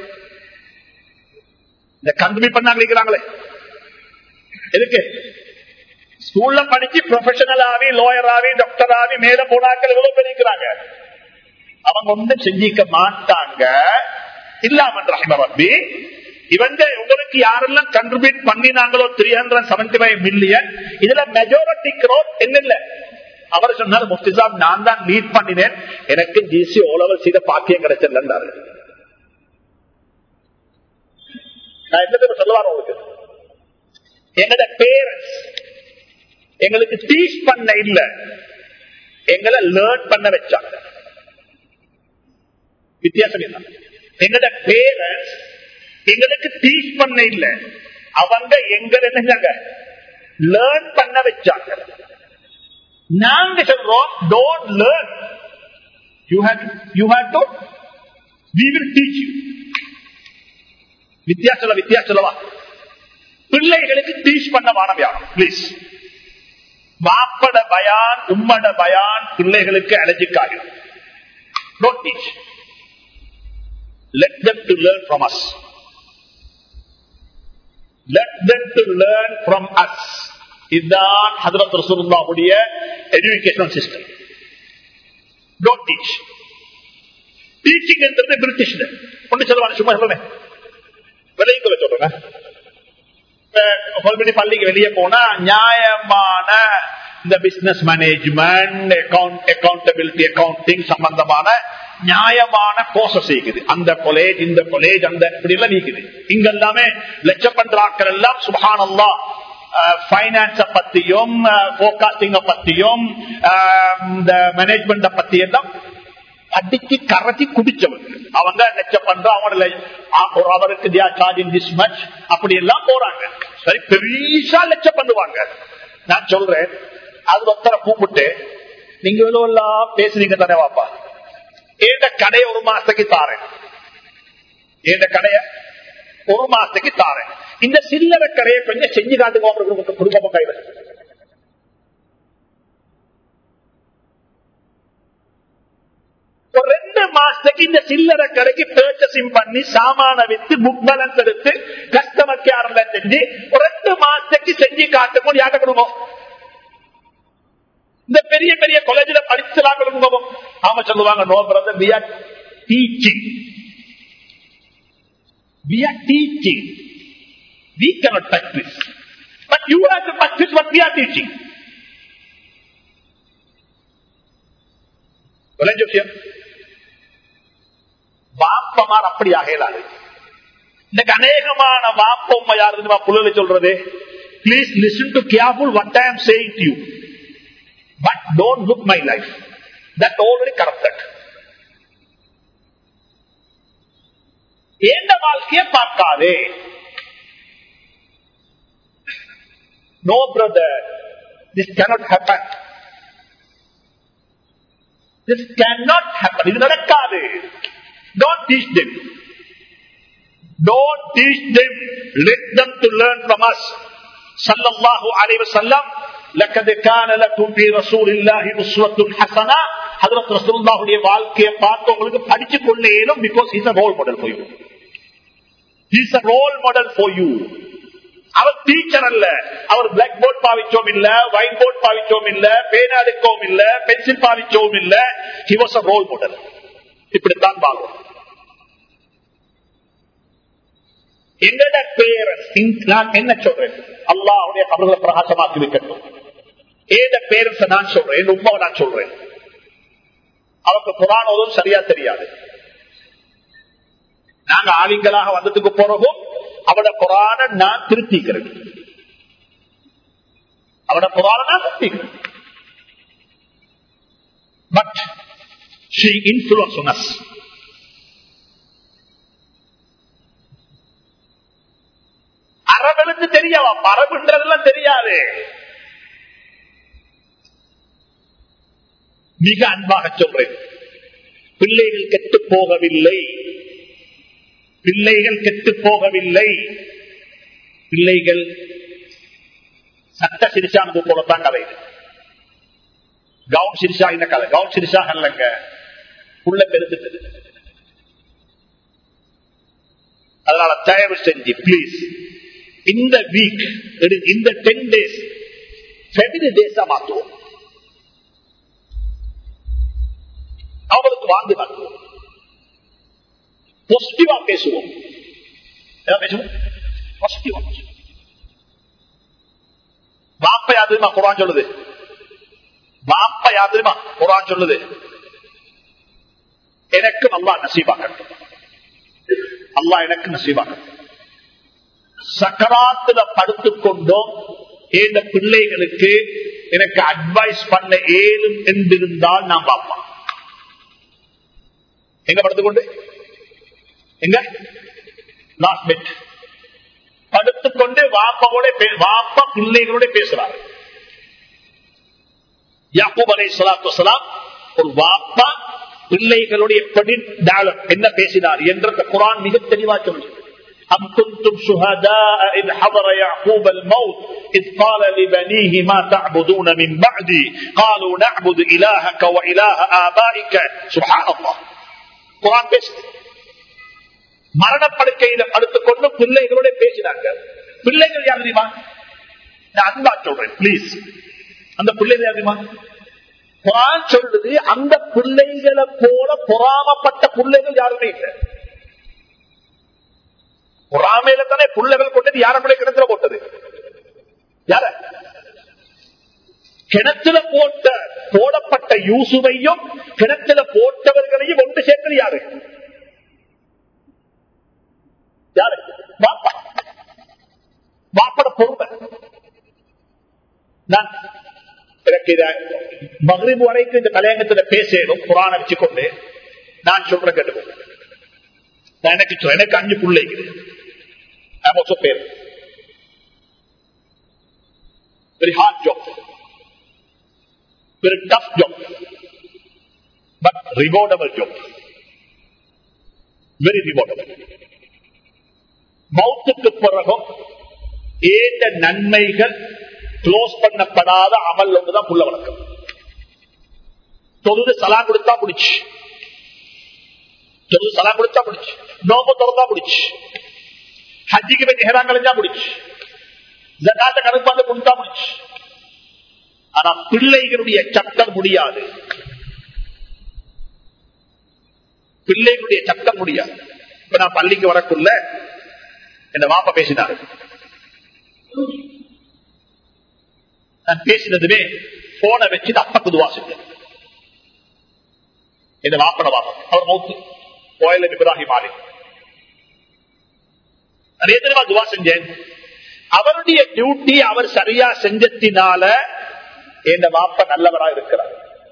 இந்த கம்பெனி பண்ணாங்களே எதுக்கு? ஸ்கூல்ல படிச்சு ப்ரொஃபஷனல் ஆவி, லாயர் ஆவி, டாக்டர் ஆவி மேல போனாக்கள் எவ்வளவு பேர் இருக்கிறாங்க. அவங்க ஒன்றும் செஞ்சிக்க மாட்டாங்க. இல்லாம ரஹ்மரப்பி இவங்க உங்களுக்கு யாரெல்லாம் கண்ட்ரிபியூட் பண்ணினாங்களோ 375 மில்லியன், இதுல மெஜாரிட்டி க்ரோத் என்ன இல்ல. அவர் சொன்னார், முஃப்தி சாப் நான் தான் லீட் பண்ணினேன், எனக்கு ஜிசி ஓலவல் செய்த பாக்கியம் கிடைச்சிருந்தாரு. நான் என்ன சொல்லுவார் உங்களுக்கு, எங்களோட பேரண்ட்ஸ் எங்களுக்கு டீச் பண்ண இல்ல, எங்களை லேர்ன் பண்ண வச்சாங்க. வித்தியாசம் என்ன? எங்களோட பேரண்ட்ஸ் எங்களுக்கு டீச் பண்ண இல்ல, அவங்க எங்களை என்ன லேர்ன் பண்ண வச்சாங்க. நாங்க சொல்றோம் don't learn, you have to, we will teach you. வித்தியாசலவா பிள்ளைகளுக்கு டீச் பண்ண வானம் யாரும் பிளீஸ். வாப்பட பயான் உம்மட பயான் பிள்ளைகளுக்கு அலர்ஜிக்காக. Don't teach, let them to learn from us, let them to learn from us. இதுதான் ஹஜ்ரத் ரசூலுல்லாஹ்வுடைய educational system. Don't teach. Teaching என்றது பிரிட்டிஷ்ல ஒன்று சொல்லுவாங்க, சும்மா சொல்லுங்க விலைக்குள்ள சொல்றேன். பள்ளிக்கு வெளியே போனா நியாயமான இந்த பிசினஸ் மேனேஜ்மெண்ட், அக்கௌண்டபிலிட்டி, அக்கௌண்டிங் சம்பந்தமான நியாயமான கோர்சஸ் இருக்குது. அந்த காலேஜ் இந்த காலேஜ் அந்த இப்படி எல்லாம் நீக்குது. இங்க எல்லாமே லட்சப்பன்றாக்கள் எல்லாம் சுப்ஹானல்லாஹ் பைனான்ஸ பத்தியும் போர்காஸ்டிங்க பத்தியும் இந்த மேனேஜ்மெண்ட பத்தி எல்லாம் அடிச்சு கரைச்சி குடிச்சவங்க. அவங்க லட்சம் பண்ற அவங்க அவருக்கு அப்படி எல்லாம் போறாங்க. சரி, பெருசா லட்சம் பண்ணுவாங்க. நான் சொல்றேன், அது ஒருத்தரை கூப்பிட்டு நீங்க எவ்வளவு எல்லாம் பேசுறீங்க தானே வாப்பா, ஏண்ட கடையை 1 மாசத்துக்கு தாரேன், ஏண்ட கடைய 1 மாசத்துக்கு தாரேன், இந்த சில்லறை கடையை கொஞ்சம் செஞ்சு காட்டுங்க குடும்ப கையில. ஒரு 2 மாசத்துக்கு இந்த சில்லறை கடைக்கு பர்ச்சேசிங் பண்ணி சாமான வித்து புக் பேலன்ஸ் எடுத்து கஸ்டமர் கேர்ல செஞ்சு ஒரு 2 மாசத்துக்கு செஞ்சு காட்டுங்க. யார்கிட்ட கொடுங்க? இந்த பெரிய பெரிய காலேஜ்ல படிச்சுலாம் கொடுங்க. ஆமா சொல்லுவாங்க, no brother, we are teaching, we are teaching, we cannot touch this, but you have to practice what we are teaching. வாப்பமார் அப்படி ஆகலாது. இந்த அநேகமான வாப்பம்மா யாரு புள்ளலை சொல்றது, please listen to careful what I am saying to you, but don't look my life, that already corrupted. ஏண்ட வாழ்க்கையை பார்க்காதே. No brother, this cannot happen, this cannot happen, இது நடக்காது. Don't teach them, don't teach them, let them to learn from us. ஸல்லல்லாஹு அலைஹி வஸல்லம் லக்கத் கான லகும் ஃபீ ரசூலில்லாஹி உஸ்வத்துன் ஹஸனா ஹஜ்ரத் ரசூலுல்லாஹ்வுடைய வாழ்க்கையை பார்த்து உங்களுக்கு படிச்சு கொள்ளேனும் because he is a role model for you. He is a role model for you. அவர் டீச்சர் அல்ல, அவர் பிளாக் போர்ட் பாவிச்சோம் இல்ல, ஒயிட் போர்ட் பாவிச்சோம் இல்ல, பேனா எடுக்கவும் இல்ல, பென்சில் பாவிச்சோம் இல்ல. He was a role model. இப்படித்தான் வாழ்வோம். எங்கட பேரண்ட்ஸ் நான் என்ன சொல்றேன், அல்லாஹ்வுடைய கபர்களை பிரகாசமாக்கி வைக்கட்டும். ஏத பேரண்ட்ஸ் நான் சொல்றேன், என் உம்மாவை நான் சொல்றேன். அவருக்கு குர்ஆன் ஓதும் சரியா தெரியாது. நாங்க ஆலிங்களாக வந்ததுக்கு பிறகும் அவட குர்ஆனை நான் திருத்திக்கிறேன். அவட குர்ஆனை நான் திருத்திக்கிறேன். But she influenced us. அரபுக்கு தெரியாவா? அரபுன்றதெல்லாம் தெரியாது. மிக அன்பாக சொல்றேன், பிள்ளைகள் கெட்டு போகவில்லை. பிள்ளைகள் கெட்டு போகவில்லை. பிள்ளைகள் சட்ட சிரிசானது போலத்தான் கதை. கவுன் சிரிசா இந்த கதை கவுன் சிரிசா அல்லங்க, உள்ள பெருந்துட்டது. அதனால தயவு செஞ்சு பிளீஸ் இந்த வீக் இந்த 10 days ஃபெமினி டேஸா மாற்றுவோம். அவங்களுக்கு வாங்கி மாற்றுவோம். பாசிட்டிவா பேசுவோம். வாப்ப யாருமா குர்ஆன் சொல்லுது, வாப்ப யாருமா குர்ஆன் சொல்லுது, எனக்கு அல்லாஹ் நசீபாக்கட்டும், அல்லாஹ் எனக்கு நசீபாக்கட்டும். சக்கராத்துல படுத்துக்கொண்டோம் என் பிள்ளைகளுக்கு எனக்கு அட்வைஸ் பண்ண ஏதும் என்றிருந்தால் நான் பார்ப்பேன். எங்க படுத்துக்கொண்டு எங்க லாஸ்ட் பெட் படுத்துக்கொண்டு வாப்பா பிள்ளைகளோட பேசுறாரு. யாக்கூப் அலைஹிஸ்ஸலாத்து வஸலாம் ஒரு வாப்பா பிள்ளைகளோட எப்படி டயலாக் என்ன பேசினார் என்ற குர்ஆன் மிக தெளிவா சொல்லுது. أم كنتم شهداء إذ حضر يعقوب الموت إذ قال لبنيه ما تعبدون من بعدي قالوا نعبد إلهك وإله آبائك. سبحان الله. குர்ஆன் பேசுது. மரணப்படுக்கையில படுத்துக்கொண்டு பிள்ளைகளோட பேசினாங்க. பிள்ளைகள் யார் தெரியுமா? நான் அன்பா சொல்றேன் பிளீஸ். அந்த பிள்ளைகள் யார் தெரியுமா? குர்ஆன் சொல்லுது அந்த பிள்ளைகளை போல பொறாமப்பட்ட பிள்ளைகள் யாருமே இல்லை. பொறாமையில தானே பிள்ளைகள் கொண்டது யார பிள்ளை கிணத்துல போட்டது? யார கிணத்துல போடப்பட்ட யூசுவையும் கிணத்துல போட்டவர்களையும் ஒன்று சேர்த்தது யாரு? யாரு? பாப்பா. பாப்பட பொறுமை. நான் எனக்கு மக்ரிப் வரைக்கும் இந்த கல்யாணத்துல பேசணும் குர்ஆனை வச்சுக்கொண்டு நான் சொல்றேன் கேட்டுக்கோ. எனக்கு 5 பிள்ளைங்க. I'm also parent. Very hard job. Very tough job. But rewardable job. Very rewardable. மௌத்துக்கு பிறகும் ஏந்த நன்மைகள் க்ளோஸ் பண்ணப்படாத அமல் ஒன்றுதான் புள்ள வழக்கம். தொழுது சலாம் கொடுத்தா முடிச்சு, தொழுது சலாம் கொடுத்தா முடிச்சு, நோம்பு திறந்தா முடிச்சு, ஹஜ்ஜிக்கு போய் இஹ்ராம் கலஞ்சா முடிச்சு, ஜகாத்த கணக்கு கொடுத்தா முடிச்சு. ஆனா பிள்ளைகளுடைய சட்டம் முடியாது. பிள்ளைகளுடைய சட்டம் முடியாது. இப்ப நான் பள்ளிக்கு வரக்குள்ள என் வாப்பா பேசினாரு. நான் பேசினதுமே போனை வச்சு அப்பக்கு துவா செஞ்சேன். என் வாப்பட வாப்பா அவர் மௌத்து கோயில இப்ராஹிம் ஆலி. அதே தெரியுமா துவா செஞ்சேன். அவருடைய டியூட்டி அவர் சரியா செஞ்சத்தினால என் வாப்பா நல்லவராக இருக்கிறார்.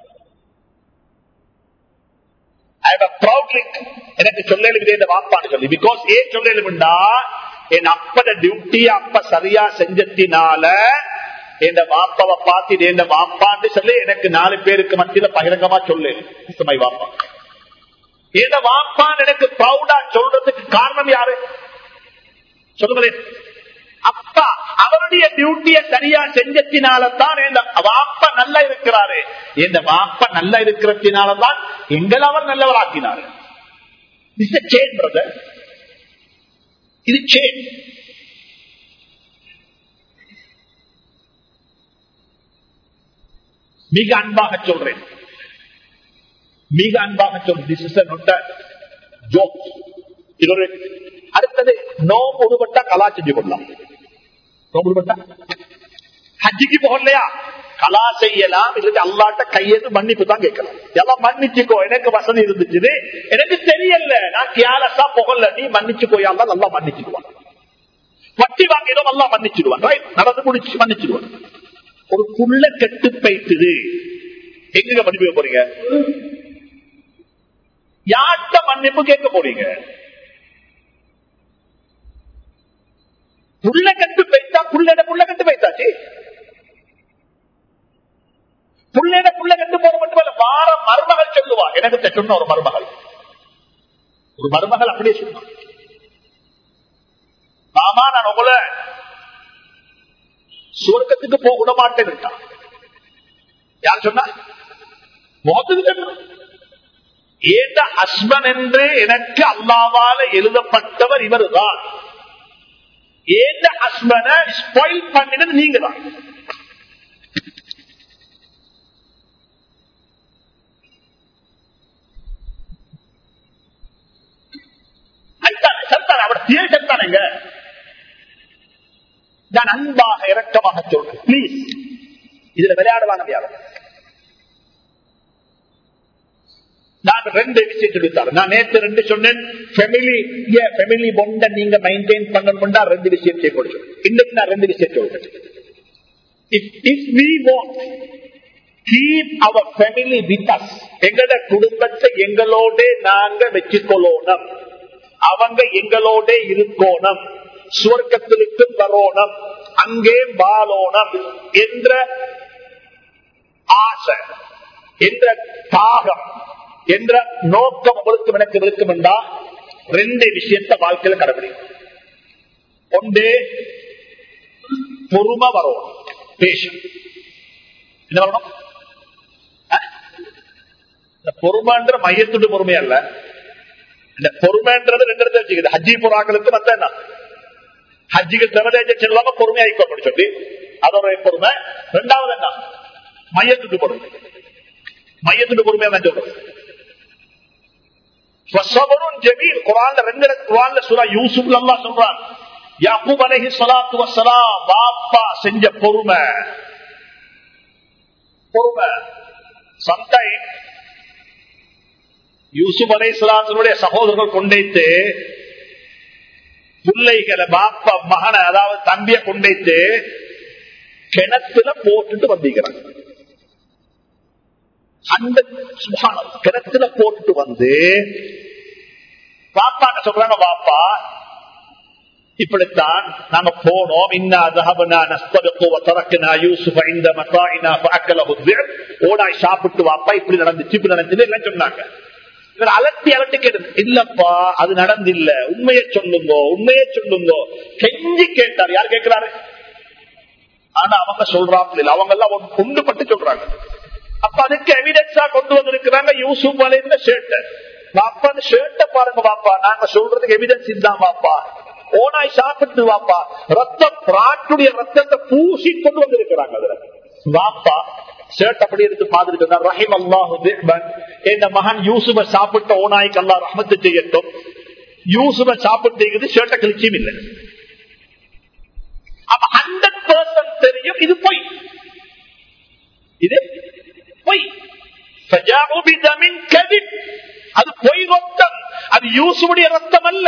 எனக்கு சொல்ல வாப்பான்னு சொல்லி பிகாஸ் ஏன் சொல்லா என் அப்பட டியூட்டி அப்ப சரியா செஞ்சத்தினால என் வாப்பாவை பார்த்து என் வாப்பான்னு சொல்லி எனக்கு 4 பேருக்கு மத்தியில பகிரங்கமா சொல்லு வாப்பா. என் வாப்பான்னு எனக்கு ப்ரௌடா சொல்றதுக்கு காரணம் யாரு சொல்லுங்களேன்? அப்பா அவருடைய டியூட்டியை சரியா செஞ்சத்தினால்தான் வாப்பா நல்லா இருக்கிறாரு. இந்த வாப்பா நல்லா இருக்கிறதுனாலதான் எங்களை அவர் நல்லவராக்கினாரு. இது சேன் பிரதர், இது சேன். மிக அன்பாக சொல்றேன், மிக அன்பாக சொல்றேன். This is not a joke. இது ஒரு அடுத்தது நோம்பு உடுபட்டா கலா செஞ்சு கொள்ளலாம். நோம்பு உடுபட்டா ஹஜ்ஜிக்கு போகலையா கலா செய்யலாம். இல்ல அல்லாட்ட கையெழுத்து மன்னிப்பு தான் கேட்கலாம். எல்லாம் மன்னிச்சுக்கோ, எனக்கு வசதி இருந்துச்சு, எனக்கு தெரியல, நான் கேலஸா போகல, நீ மன்னிச்சுக்கோயா, நல்லா மன்னிச்சுடுவான். வட்டி வாங்கிடும் நல்லா மன்னிச்சுடுவான். நடந்து முடிச்சு மன்னிச்சுடுவான். ஒரு புள்ள கெட்டு பைத்துது, எங்க மன்னிப்பு போறீங்க? யார்கிட்ட மன்னிப்பு கேட்க போறீங்க? புள்ள கட்டு பைத்தா புள்ள கட்டு பைத்தாச்சு. புள்ள கட்டு போற மட்டுமல்ல, வார மருமகள் சொல்லுவா, எனக்கு சொன்ன ஒரு மருமகள் அப்படியே சொன்னா, மாமா நான் உங்களை சுவர்க்கத்துக்கு போக விட மாட்டேன். யார் சொன்னா? முகத்துக்கு ஏந்த ஹஸ்பண்ட் என்று எனக்கு அல்லாவால எழுதப்பட்டவர் இவர் தான். ஏந்த ஹஸ்பண்ட ஸ்பாயில் பண்ணினது நீங்க தான். அவர் தீர்த்தானுங்க. நான் அன்பாக இரக்கமாக சொல்றேன், பிளீஸ் இதுல விளையாடுவாங்க யாரும். நான் ரெண்டு விஷயம் சொல்லித்தாரு. நான் நேற்று ரெண்டு சொன்னேன், ஃபேமிலி பொண்ட நீங்க மெயின்டைன் பண்ணணும்னா ரெண்டு விஷயம் செய்ய கொடுத்தேன். இன்னைக்கு நான் ரெண்டு விஷயம் சொல்றேன். If we want keep our family with us, எங்கட குடும்பத்தை எங்களோட நாங்க வச்சுக்கொள்ளணும், அவங்க எங்களோட இருக்கணும், சுவர்க்கத்திற்கு வரணும், அங்கே வாழணும் என்ற ஆசை, என்ற தாகம், என்ற நோக்கம் உங்களுக்கு எனக்கு இருக்கும் என்றா ரெண்டு விஷயத்தை வாழ்க்கையில் கடைபிடிக்கும். ஒன்று பொறுமை வரும், பேஷன். என்ன வரணும்? பொறுமைன்ற மையத்துடைய பொறுமை அல்ல. இந்த பொறுமைன்றது ரெண்டு இடத்துல வச்சுக்குது. ஹஜ்ஜி புறாக்களுக்கு மத்த என்ன, ஹஜ்ஜிக்கு திரவதேஜ செல்லாம பொறுமையாயிக்கோ சொல்லி அதோட பொறுமை. ரெண்டாவது என்ன, மையத்துக்கு பொறுமை. மையத்துக்கு பொறுமையா தான் சொல்றேன். யூசுப் அல்லாஹ் சொல்றான், யாக்கூப் அலைஹிஸ்ஸலாத்து வஸ்ஸலாம் பாப்பா செஞ்ச பொறுமை. சம்டைம் யூசுப் அலைஹிஸ்ஸலாத்துடைய சகோதரர்கள் கொண்டைத்து பிள்ளைகளை பாப்பா மகனை அதாவது தம்பிய கொண்டைத்து கிணத்துல போட்டுட்டு வந்திருக்கிறாங்க. அந்த கிணத்துல போட்டுட்டு வந்து பாப்பாட்ட சொல்றாங்க, பாப்பா இப்படித்தான் நாங்க போனோம், ஓடாய் சாப்பிட்டு வாப்பா இப்படி நடந்துச்சு இப்படி நடந்துச்சு எல்லாம் சொன்னாங்க. அலட்டி அலட்டி கேட்டு, இல்லப்பா அது நடந்தில்ல, உண்மையை சொல்லுங்க கெஞ்சி கேட்டார். யார் கேட்கிறாரு? ஆனா அவங்க சொல்றாங்க, அவங்க எல்லாம் ஒன்றுபட்டு சொல்றாங்க. அப்ப அதுக்கு எவிடன்ஸா கொண்டு வந்திருக்கிறாங்க யூசுப் அலைஹிஸ்ஸலாம் ஷர்ட். வாப்பா அந்த ஷர்ட்டை பாருங்க வாப்பா, நாங்க சொல்றதுக்கு எவிடன்ஸ் இதுதான் வாப்பா. ஓனாய் சாப்பிட்டு வாப்பா ரத்தம், பிராட்டுடைய ரத்தத்தை பூசி கொண்டு வந்திருக்கிறாங்க. அதுல வாப்பா ஷர்ட் அப்படி எடுத்து பார்த்துட்டு, ரஹிம் அல்லாஹு திஹ்பன், இந்த மகன் யூசுப சாப்பிட்ட ஓனாய்க்கு அல்லாஹ் ரஹ்மத்து செய்யட்டும். யூசுப சாப்பிட்டு ஷர்ட்டை கிழிச்சியும் இல்லை. அப்ப 100% தெரியும் இது பொய், இது பொய். அது பொய் ரத்தம், அது யூசுடைய ரத்தம் அல்ல.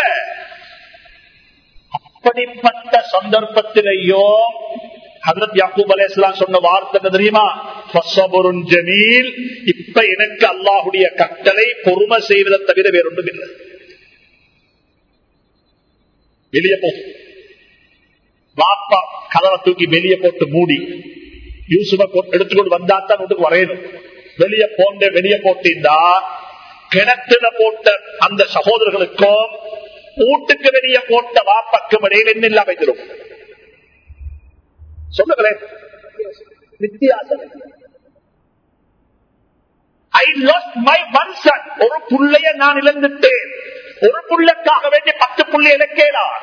அப்படிப்பட்ட சந்தர்ப்பத்திலேயோ ஹஜ்ரத் யாக்கூப் அலைஹிஸ்ஸலாம் சொன்ன வார்த்தை தெரியுமா? ஃபஸபுருன் ஜமீல். இப்ப எனக்கு அல்லாஹ்வுடைய கட்டளை பொறுமை செய்வதை தவிர வேறொன்றும் இல்லை. வெளியே போ. வாப்பா கதவை தூக்கி வெளியே போட்டு மூடி யூசுஃபை எடுத்துக்கொண்டு வந்தாத்தான் வீட்டுக்கு வரையணும். வெளியே போட்டீங்கன்னா கிணத்துல போட்ட அந்த சகோதரர்களுக்கும் வீட்டுக்கு வெளியே போட்ட வாப்பாக்கும் இடையில் என்ன இல்லாம வைத்திரும். சொல்லுங்களேன், வித்தியாசம். I lost my one son. ஒரு புள்ளைய நான் இழந்துட்டேன். ஒரு புள்ளைக்காக வேண்டிய 10 புள்ளை இழக்கலாம்.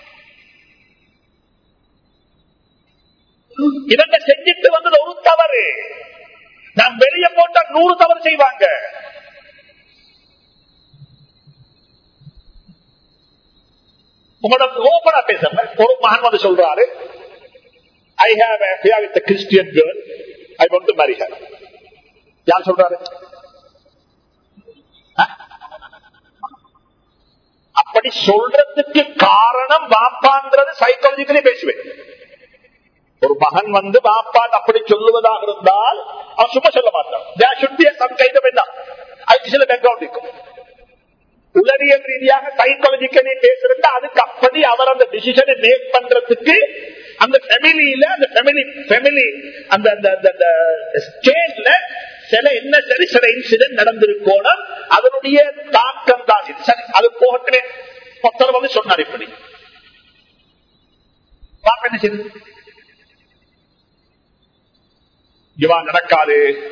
இவங்க செஞ்சுட்டு வந்தது ஒரு தவறு. நான் வெளியே போட்டா 100 தவறு செய்வாங்க. உங்களோட ஓபனா பேசுற ஒரு மகன் வந்து சொல்றாரு, I have an affair with a Christian girl. I want to marry her. யார் சொல்றாரு? அப்படி சொல்றதுக்கு காரணம் பாப்பான்றது சைக்காலஜிக்கலி பேசுவேன். ஒரு மகன் வந்து பாப்பா அப்படி சொல்லுவதாக இருந்தால் அவன் சும்மா சொல்ல மாட்டான். சில பேக்ரவுண்ட் இருக்கும். உளவியல் ரீதியாக சைக்காலஜிக்கலி பேசுறா, அதுக்கு அப்படி அவர் அந்த டிசிஷனை மேக் பண்றதுக்கு அந்த ஃபேமிலியில அந்த ஃபேமிலி அந்த ஸ்டேஜ்ல சில என்ன சரி சில இன்சிடென்ட் நடந்திருக்கோம். அதனுடைய தாக்கம் தான் சரி. அது போகட்டுமே ஒருத்தர் வந்து சொன்னார், இப்படி பாப்பா என்ன செய்யுது, இவா நடக்காது,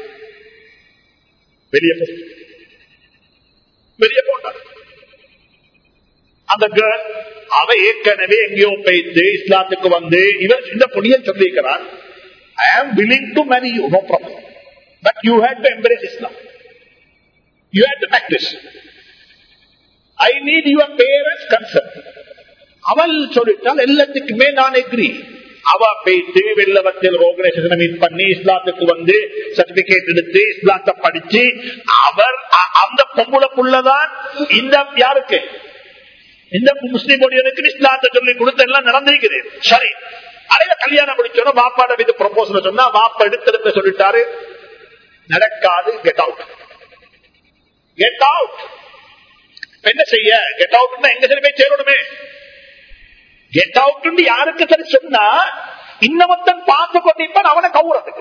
வெளியே போட்டார். அந்த கேர்ள் அவ ஏற்கனவே எங்கேயோ போயிட்டு இஸ்லாத்துக்கு வந்து இவர் இந்த பொடியை சொல்லியிருக்கிறார், I am willing to marry you, no problem. But you had to embrace Islam. You had to practice. I need your parents' consent. அவள் சொல்லிட்டால் எல்லாத்துக்குமே நான் எக்ரி. அவ போயிட்டு வெள்ளவத்தில் ஆர்கனைசேஷனை மீட் பண்ணி இஸ்லாத்துக்கு வந்து சர்டிபிகேட் எடுத்து இஸ்லாத்தை படிச்சு அவர் அந்த பொம்புளக்குள்ளதான் இந்த யாருக்கு இந்த முஸ்லீம் மொழியனுக்கு இஸ்லாத்தை சொல்லி கொடுத்து எல்லாம் நடந்திருக்குது. சரி, அதைய கல்யாணம் முடிச்சோன்னா வாப்பாட மீது ப்ரொபோசல் சொன்னா வாப்பா எடுத்து சொல்லிட்டாரு, நடக்காது, கெட் அவுட். கெட் அவுட் என்ன செய்ய? கெட் அவுட் எங்க சரி போய் சேரணுமே. கெட் அவுட் யாருக்கு சரி சொன்னா இன்னமத்தன் பார்த்து கொண்டிருப்பான் அவனை கவுறதுக்கு,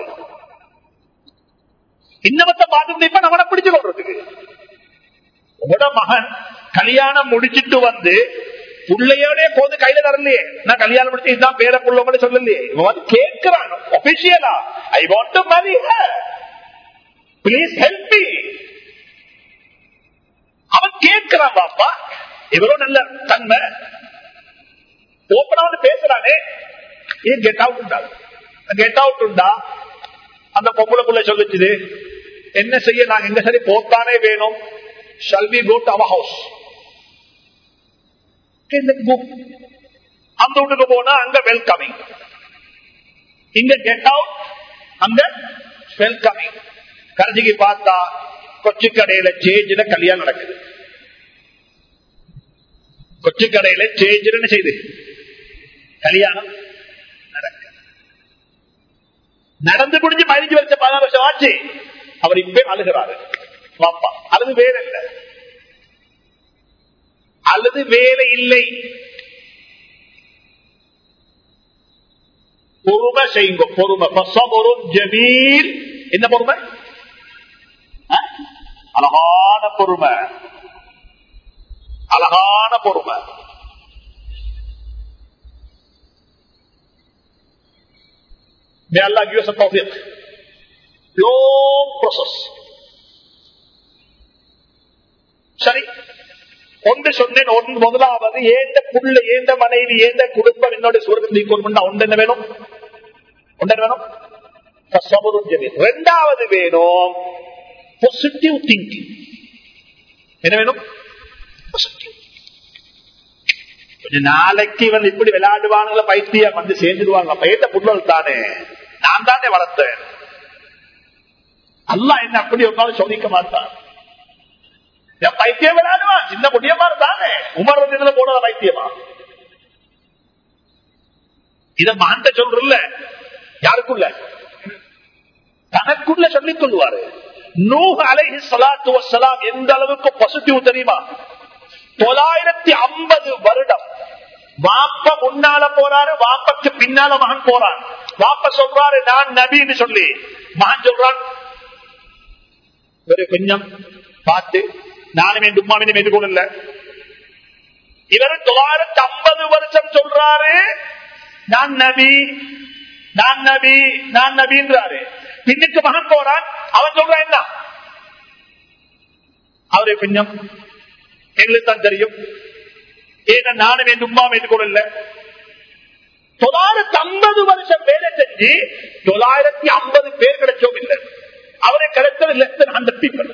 இன்னமத்தை பார்த்து கொண்டிருப்பான் அவனை பிடிச்சு கொள்றதுக்கு. உங்களோட மகன் கல்யாணம் முடிச்சிட்டு வந்து புள்ளையோட போது கையில தரலையே, நான் கல்யாணம் முடிச்சு இதுதான் பேர புள்ள சொல்லலையே, இவன் கேட்கிறான் ஆபீஷியலா, I want to marry her, please help me. அவன் கேட்கிறான், பாப்பா இவரும் நல்ல தன்மை ஓப்பனா வந்து பேசுறானே, இது கெட் அவுட் உண்டா? கெட் அவுட் உண்டா? அந்த பொம்பளைக்குள்ள சொல்லிச்சுது, என்ன செய்ய, நாங்க எங்க சரி போத்தானே வேணும். Shall we go to our house? அந்த வீட்டுக்கு போனா அங்க வெல்கமிங், இங்க கெட் அவுட், அங்க வெல்கமிங். கடைசிக்கு பார்த்தா கொச்சி கடையில சேஞ்சில கல்யாணம் நடக்குது. கொச்சி கடையில சேஞ்சில் செய்து கல்யாணம் நடந்து முடிஞ்சு 15 வருஷம் 16 வருஷம் ஆச்சு. அவர் இப்ப அழுகிறாரு, பாப்பா அல்லது வேலை இல்லை, அல்லது வேலை இல்லை. பொறுமை செய்யுங்க, பொறுமை. ஜமீல் என்ன பொறுமை? அழகான பொறுமை, அழகான பொறுமை. May Allah give us a tawfiq. Long process. சரி, ஒன்று சொன்னேன். முதலாவது ஏந்த புள்ள, ஏந்த மனைவி, ஏந்த குடும்பம் என்னோட சுவர்க்கத்தை ஒன்று என்ன வேணும்? ஒன்று வேணும். இரண்டாவது வேணும் பாசிட்டிவ் திங்கிங். என்ன வேணும்? நாளைக்கு இவன் இப்படி விளையாடுவானுங்கள, பைத்தியம் வந்து சேர்ந்துடுவாங்க. பையத்த புள்ளல் தானே, நான் தானே வளர்த்தேன். அல்லாஹ் என்ன அப்படி ஒரு நாள் சோதிக்க மாட்டான். பைத்தியம் விளையாடுவான், சின்ன முடியமா தானே. உமர் இதுல போனத பைத்தியமா? இத மகன்கிட்ட சொல்றல, யாருக்குள்ள? தனக்குள்ள சொல்லிக் கொள்வாரு. நூஹ் அலைஹிஸ்ஸலாத்து வஸ்ஸலாம் எந்த அளவுக்கு பாசிட்டிவ் தெரியுமா? 950 வருடம் வாப்ப முன்னால போறாரு, வாப்பக்கு பின்னால மகன் போறான். வாப்ப சொல்றாரு நான் நபின்னு சொல்லி, மகன் சொல்றான் ஒரு கொஞ்சம் பார்த்து நானும் என் உம்மாவினும் எதுகொள்ள. இவர் 950 வருஷம் சொல்றாரு நான் நபி, நான் நபி நான் நபின்றாரு. பின்னுக்கு மகன் போறான், அவன் சொல்றான் என்ன? அவரே கொஞ்சம் எங்களுக்கு தான் தெரியும், ஏன்னா நானும் என் உமா ஏற்றுக்கொள்ள 950 வருஷம் வேலை செஞ்சு 950 பேர் கிடைச்சோம் இல்லை, அவரை கிடைத்தது less than 100 people.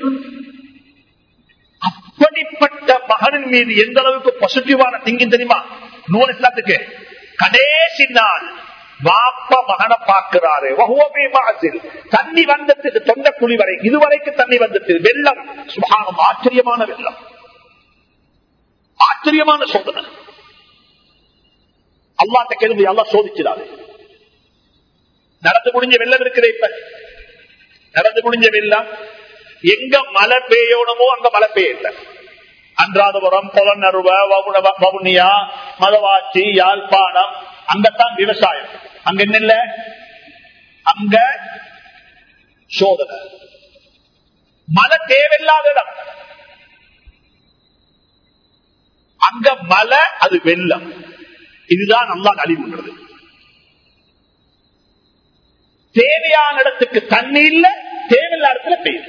அப்படிப்பட்ட மகனின் மீது எந்த அளவுக்கு பாசிட்டிவான திங்கிங் தெரியுமா? நூல் இஸ்லாத்துக்கு கடைசி நாள் வாப்ப மகனை பார்க்கிறாரு. தண்ணி வந்தது தொண்ட குழி வரை, இதுவரைக்கும் தண்ணி வந்தது, வெள்ளம். சுபானம், ஆச்சரியமான வெள்ளம், ஆச்சரியமான சோதனை. அல்லாஹ்ட்ட கேள்வி, அல்லாஹ் சோதிச்சிடாது. நடந்து முடிஞ்ச வெள்ளம் இருக்கிற, இப்ப நடந்து முடிஞ்ச வெள்ளம் எங்க மழை பெய்யணுமோ அங்க மழை பெய்யல. அன்றாதபுரம், பொலனருவ, வவுனியா, மதவாச்சி, யாழ்ப்பாணம், அங்கத்தான் விவசாயம். அங்க என்ன இல்ல, அங்க சோதனை. மழை தேவையில்லாத இடம், அங்க மழை, அது வெள்ளம். இதுதான் அல்லாஹ் அழிவுன்றது. தேவையான இடத்துக்கு தண்ணி இல்ல, தேவையில்லாத இடத்துல பெய்யுது.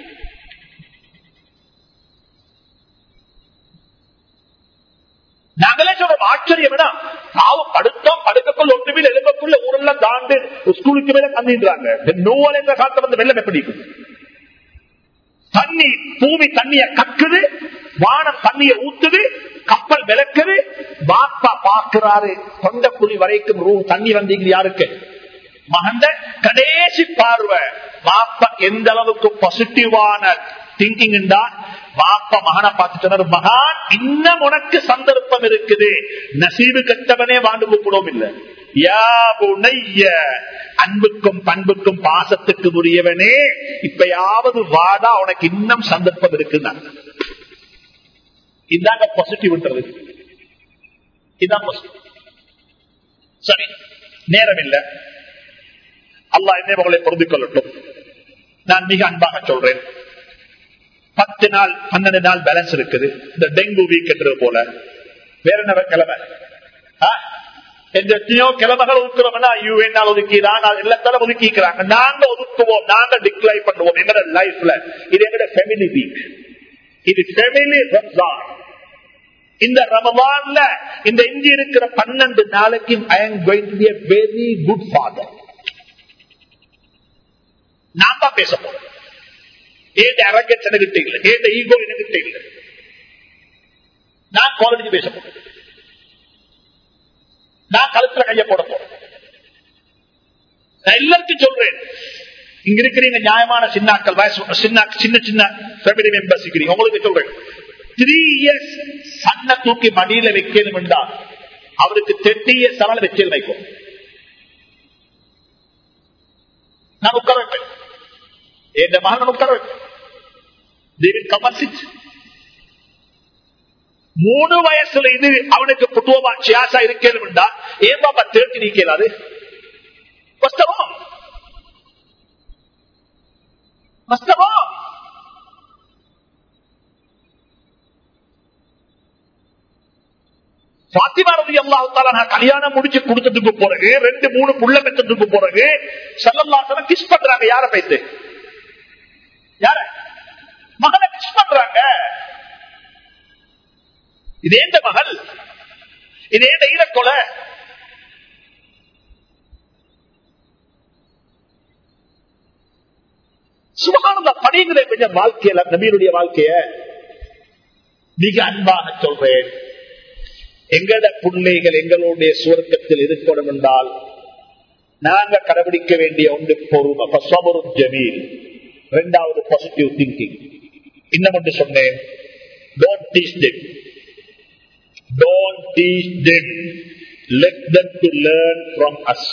நாங்களே சொல்றோம் ஆச்சரியம், படுத்தோம், படுக்கக்குள்ள ஒன்றுமே எழுபக்குள்ள ஊரெல்லாம் தாண்டு ஸ்கூலுக்கு மேல தண்ணின்றாங்க. நோவல் என்ற காலத்துல வந்து வெள்ளம் எப்படி தண்ணி, பூமி தண்ணிய கக்குது, வானம் தண்ணிய ஊத்துது, கப்பல் விளக்குது. பாப்பா பார்க்கிறாரு, தொண்ட குழி வரைக்கும் தண்ணி வந்தீங்க. யாருக்கு? மகந்த கடைசி பார்வை. பாப்பா எந்த அளவுக்கு பாசிட்டிவான திங்கிங் என்றால், பாப்பா மகனை பார்த்துட்டு, மகான் இன்னும் உனக்கு சந்தர்ப்பம் இருக்குது, நசீபு கட்டவனே வாழ்ந்து கூப்பிடவும் இல்லை. அன்புக்கும் பண்புக்கும் பாசத்துக்கு உரியவனே, இப்பயாவது வாடா, உனக்கு இன்னும் சந்தர்ப்பம் இருக்குன்னா. இதாங்க பாசிட்டிவ்ன்றது. இதான் பாசிட்டிவ். சரி, நேரம் இல்லை. அல்லாஹ் என்னை மகளை பொருந்திக் கொள்ளட்டும். நான் மிக அன்பாக சொல்றேன், 10 நாள் 12 நாள் பேலன்ஸ் இருக்குது. இந்த டெங்கு வீக் என்றது போல வேற என்ன கிழமை, எத்தனையோ கிழமைகள் ஒதுக்குறோம்னா யூஎன் ஒதுக்கிறான், எல்லாத்தாலும் ஒதுக்கிக்கிறாங்க. நாங்க ஒதுக்குவோம், நாங்க டிக்ளைன் பண்ணுவோம் எங்க லைஃப்ல. இது எங்க ஃபேமிலி வீக், இது ஃபேமிலி ரம்ஜான். இந்த ரமலான்ல இந்த இஞ்சி இருக்கிற 12 நாளைக்கு I am going to be a very good father. நான் தான் பேச போறேன். ஏன் அரங்கேற்ற என்கிட்ட இல்லை, ஏன் ஈகோ என்கிட்ட இல்லை. நான் குவாலிட்டி பேச போறேன். நான் கழுத்துல கைய போட போறேன். நான் எல்லாருக்கும் சொல்றேன், இங்க இருக்கிறீங்க நியாயமான சின்னாக்கள், சின்ன சின்ன ஃபேமிலி மெம்பர்ஸ் இருக்கிறீங்க. உங்களுக்கு சொல்றேன், 3 years சன்ன தூக்கி மடியில வைக்கணும் என்றால் அவருக்கு 30 years சவால வச்சு வைக்கும். நான் உட்கார வைப்பேன், என் மகன் உட்கார வைப்பேன். 3 வயசுல இது அவனுக்கு புத்துவமா சியாசா இருக்கணும் என்றா, ஏன் பாப்பா 30 நீக்கிறாரு? பாத்திமா ரலியல்லாஹு தஆலா கல்யாணம் முடிச்சு கொடுத்ததுக்கு பிறகு 2-3 புள்ள பெற்றதுக்கு பிறகு ஸல்லல்லாஹு அலைஹி வஸல்லம் கிஸ் பண்றாங்க. யார பைத்து? யார? மகனை கிஸ் பண்றாங்க. இது ஏந்த மகள், இது ஏந்த ஈரக்கொலை. சுபஹானல்லாஹ், படிங்களே கொஞ்சம் வாழ்க்கையில நபியுடைய வாழ்க்கைய. மிக அன்பாக சொல்றேன், எங்கட பிள்ளைகள் எங்களுடைய சுவர்க்கத்தில் இருக்கணும் என்றால் நாங்க கடைபிடிக்க வேண்டிய ஒன்று பொறுமை, ஜமீல். 2வது பாசிட்டிவ் திங்கிங். இன்னும் ஒன்று சொன்னேன், don't teach them, let them to learn from us.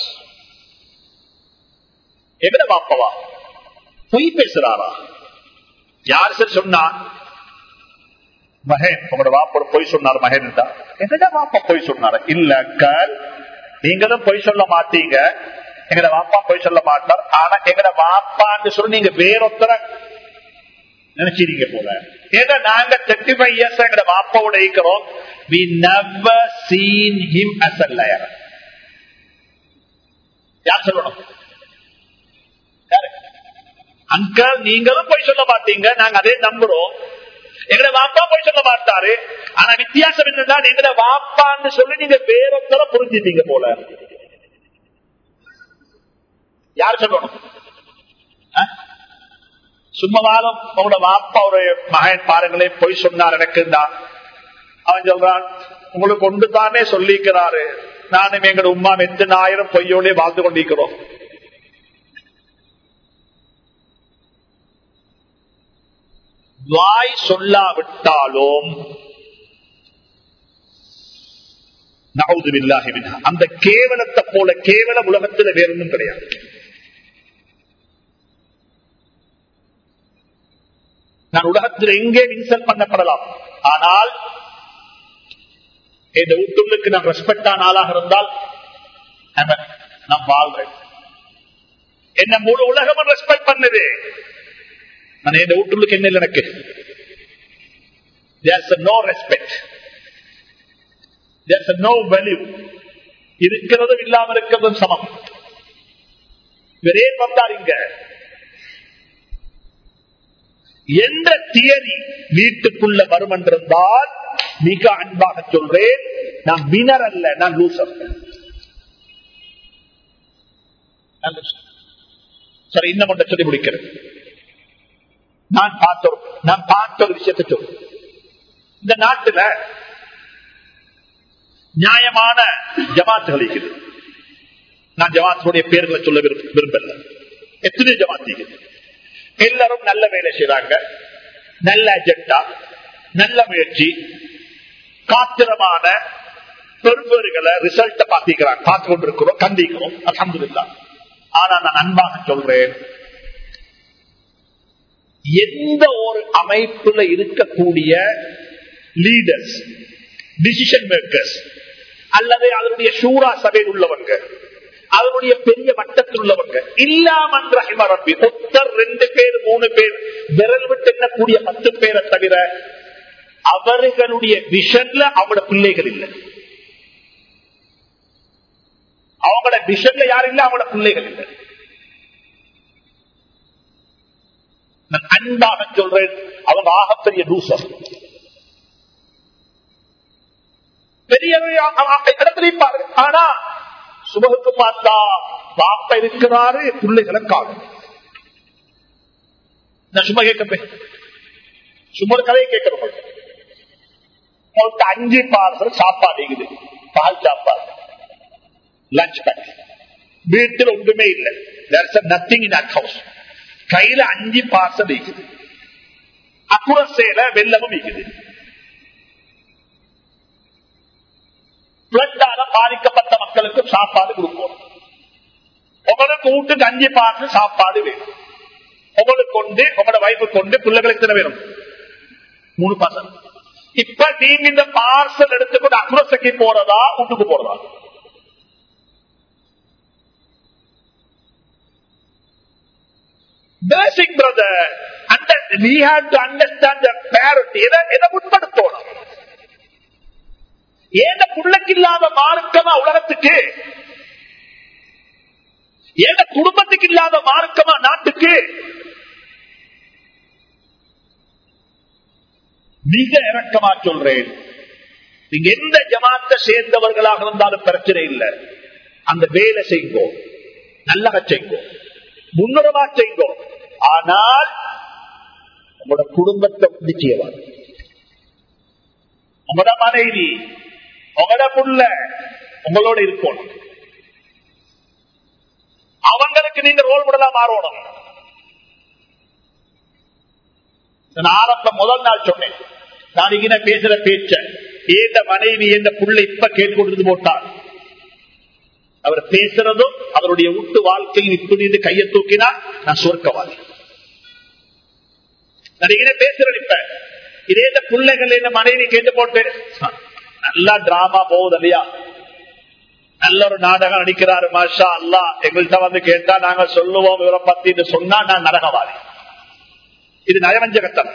எங்கட பாப்பவா பொய் பேசுறாரா? யார் சார் சொன்னா? மகன், உங்களோட வாப்போட பொய் சொன்னார் மகன். எங்கட வாப்பா பொய் சொன்னார? இல்ல அக்கல், நீங்களும் பொய் சொல்ல மாட்டீங்க, எங்கட வாப்பா பொய் சொல்ல மாட்டார். ஆனா எங்கட வாப்பான்னு சொல்லி நீங்க வேறொத்தர நினைச்சீங்க போல. ஏன்னா நாங்க 35 years எங்கட வாப்பாவோட இருக்கிறோம். We never seen him as a liar. யார் சொல்லணும்? அங்கிள் நீங்களும் போய் சொல்ல மாட்டீங்க, நாங்க அதே நம்புறோம். எங்கட வாப்பா போய் சொல்ல மாட்டாரு. ஆனா வித்தியாசம் என்னதான், எங்கட வாப்பான்னு சொல்லி நீங்க வேறொத்தர புரிஞ்சுட்டீங்க போல. யார் சொல்லணும்? சும்மாவாலும் உங்களோட வாப்பா ஒரு மகன் பாருங்களே போய் சொன்னார் எனக்கு தான். அவன் சொல்றான், உங்களுக்கு ஒன்று தானே சொல்லிக்கிறாரு, நானும் எங்கட உமா எத்தனை ஆயிரம் பொய்யோட வாழ்ந்து கொண்டிருக்கிறோம். வாய் சொல்லாவிட்டாலும் நஊது பில்லாஹி மின்ஹா, அந்த கேவலத்தை போல கேவலம் உலகத்தில் வேற ஒன்றும் கிடையாது. நான் உலகத்தில் எங்கே இன்சல்ட் பண்ணப்படலாம், ஆனால் என் வீட்டுக்கு நான் ரெஸ்பெக்டான ஆளாக இருந்தால் நான் வாழ்றேன். என்ன முழு உலகமும் ரெஸ்பெக்ட் பண்ணுது, நான் என் வீட்டுக்கு என்ன இல்லை, எனக்கு there's no respect, there's no value. இருக்கிறதும் இல்லாமல் இருக்கிறதும் சமம். இவரே வந்தாருங்க. எந்த தியரி வீட்டுக்குள்ள வரும் என்றிருந்தால் மிக அன்பாக சொல்றேன், நான் வினர் அல்ல, நான் லூசர். சரி, இன்னும் ஒன்றை சொல்லி முடிக்கிறேன். நான் பார்த்த ஒரு விஷயத்தை சொல்றேன். இந்த நாட்டுல நியாயமான ஜமாத்துகள் இருக்குது. நான் ஜமாத்துடைய பேர்களை சொல்ல விரும்பல. எத்தனை ஜமாத்து இருக்குது, எல்லாரும் நல்ல வேலை செய்றாங்க, நல்ல அஜெண்டா, நல்ல முயற்சி, காத்திரமான பெருவர்களை ரிசல்ட் பார்த்து கொண்டிருக்கிறோம், கண்டிக்கிறோம், அல்ஹம்துலில்லாஹ். ஆனா நான் அன்பாக சொல்றேன், எந்த ஒரு அமைப்புல இருக்கக்கூடிய லீடர்ஸ், டிசிஷன் மேக்கர்ஸ் அல்லது அதனுடைய ஷூரா சபையில் உள்ளவங்க, அதனுடைய பெரிய மட்டத்தில் உள்ளவங்க இல்லாமன்ற ஒருத்தர் 2 பேர் 3 பேர் விரல் விட்டு எண்ணக்கூடிய 10 பேரை தவிர அவர்களுடைய விஷன்ல அவங்களோட பிள்ளைகள் இல்லை. அவங்களோட விஷன்ல யாரும் இல்லை, அவங்களோட பிள்ளைகள் இல்லை. நான் அன்பாக சொல்றேன், அவங்க ஆகப்பெரிய லூசர். பெரிய இடத்திலையும் பாரு. ஆனா சுபகுக்கு பார்த்தா பாப்பா இருக்கிறாரு, பிள்ளைகளை காணும். நான் சும்மா கேட்கிறேன், சும்மா கதையை கேட்கிறோம். உங்களுக்கு 5 பார்சல் சாப்பாடு இருக்குது, பால் சாப்பாடு, லஞ்ச் பேக். வீட்டில் ஒன்றுமே இல்லை, நத்திங் இன் தட் ஹவுஸ். கையில 5 பார்சல் இருக்குது, அக்குரசேல வெள்ளமும் இருக்குது. பிளட்டால பாதிக்கப்பட்ட மக்களுக்கு சாப்பாடு கொடுப்போம். உங்களுக்கு வீட்டுக்கு 5 பார்சல் சாப்பாடு வேணும். உங்களுக்கு கொண்டு, உங்களோட வைப்பு கொண்டு, பிள்ளைகளுக்கு தானே வேணும் 3 பார்சல். இப்ப நீங்க இந்த பார்சல் எடுத்துக்கொண்டு அக்குரசைக்கு போறதா, வீட்டுக்கு போறதா? Basic brother, we have to understand the parity. எதை உட்படுத்தணும்? ஏன் புள்ளைக்கு இல்லாத மார்க்கமா உலகத்துக்கு? ஏன் குடும்பத்துக்கு இல்லாத மார்க்கமா நாட்டுக்கு? மிக இறக்கமா சொல்றேன், நீங்க எந்த ஜமாத்தை சேர்ந்தவர்களாக இருந்தாலும் பிரச்சனை இல்லை. அந்த வேலை செய்யுங்கோ, நல்லக செய்யுங்கோ, முன்னுரமா செய்யுங்கோ. ஆனால் உங்களோட குடும்பத்தை நிச்சயவாது, உங்களோட மனைவி, உங்களோட புள்ள உங்களோட இருக்கணும். அவங்களுக்கு நீங்க ரோல் மாடலா மாறணும். ஆரம்ப முதல் நாள் சொன்னேன், நான் இங்க பேசுற பேச்ச ஏந்த மனைவி எந்த புள்ள இப்ப கேட்டுக்கொண்டு போட்டார். அவர் பேசுறதும் அவருடைய வீட்டு வாழ்க்கையில் இப்படி கையை தூக்கினா நான் சொர்க்கவாதி. நான் இங்க பேசுறேன். இப்ப இதே இந்த பிள்ளைகள் என்ன மனைவி கேட்டு போட்டு நல்லா டிராமா போகுது இல்லையா, நல்ல ஒரு நாடகம் நடிக்கிறாரு, மாஷா அல்லா. எங்கள்கிட்ட வந்து கேட்டா நாங்க சொல்லுவோம் இவரை பத்தி சொன்னா நான் நரகவாதி. இது நயவஞ்சகத்தனம்,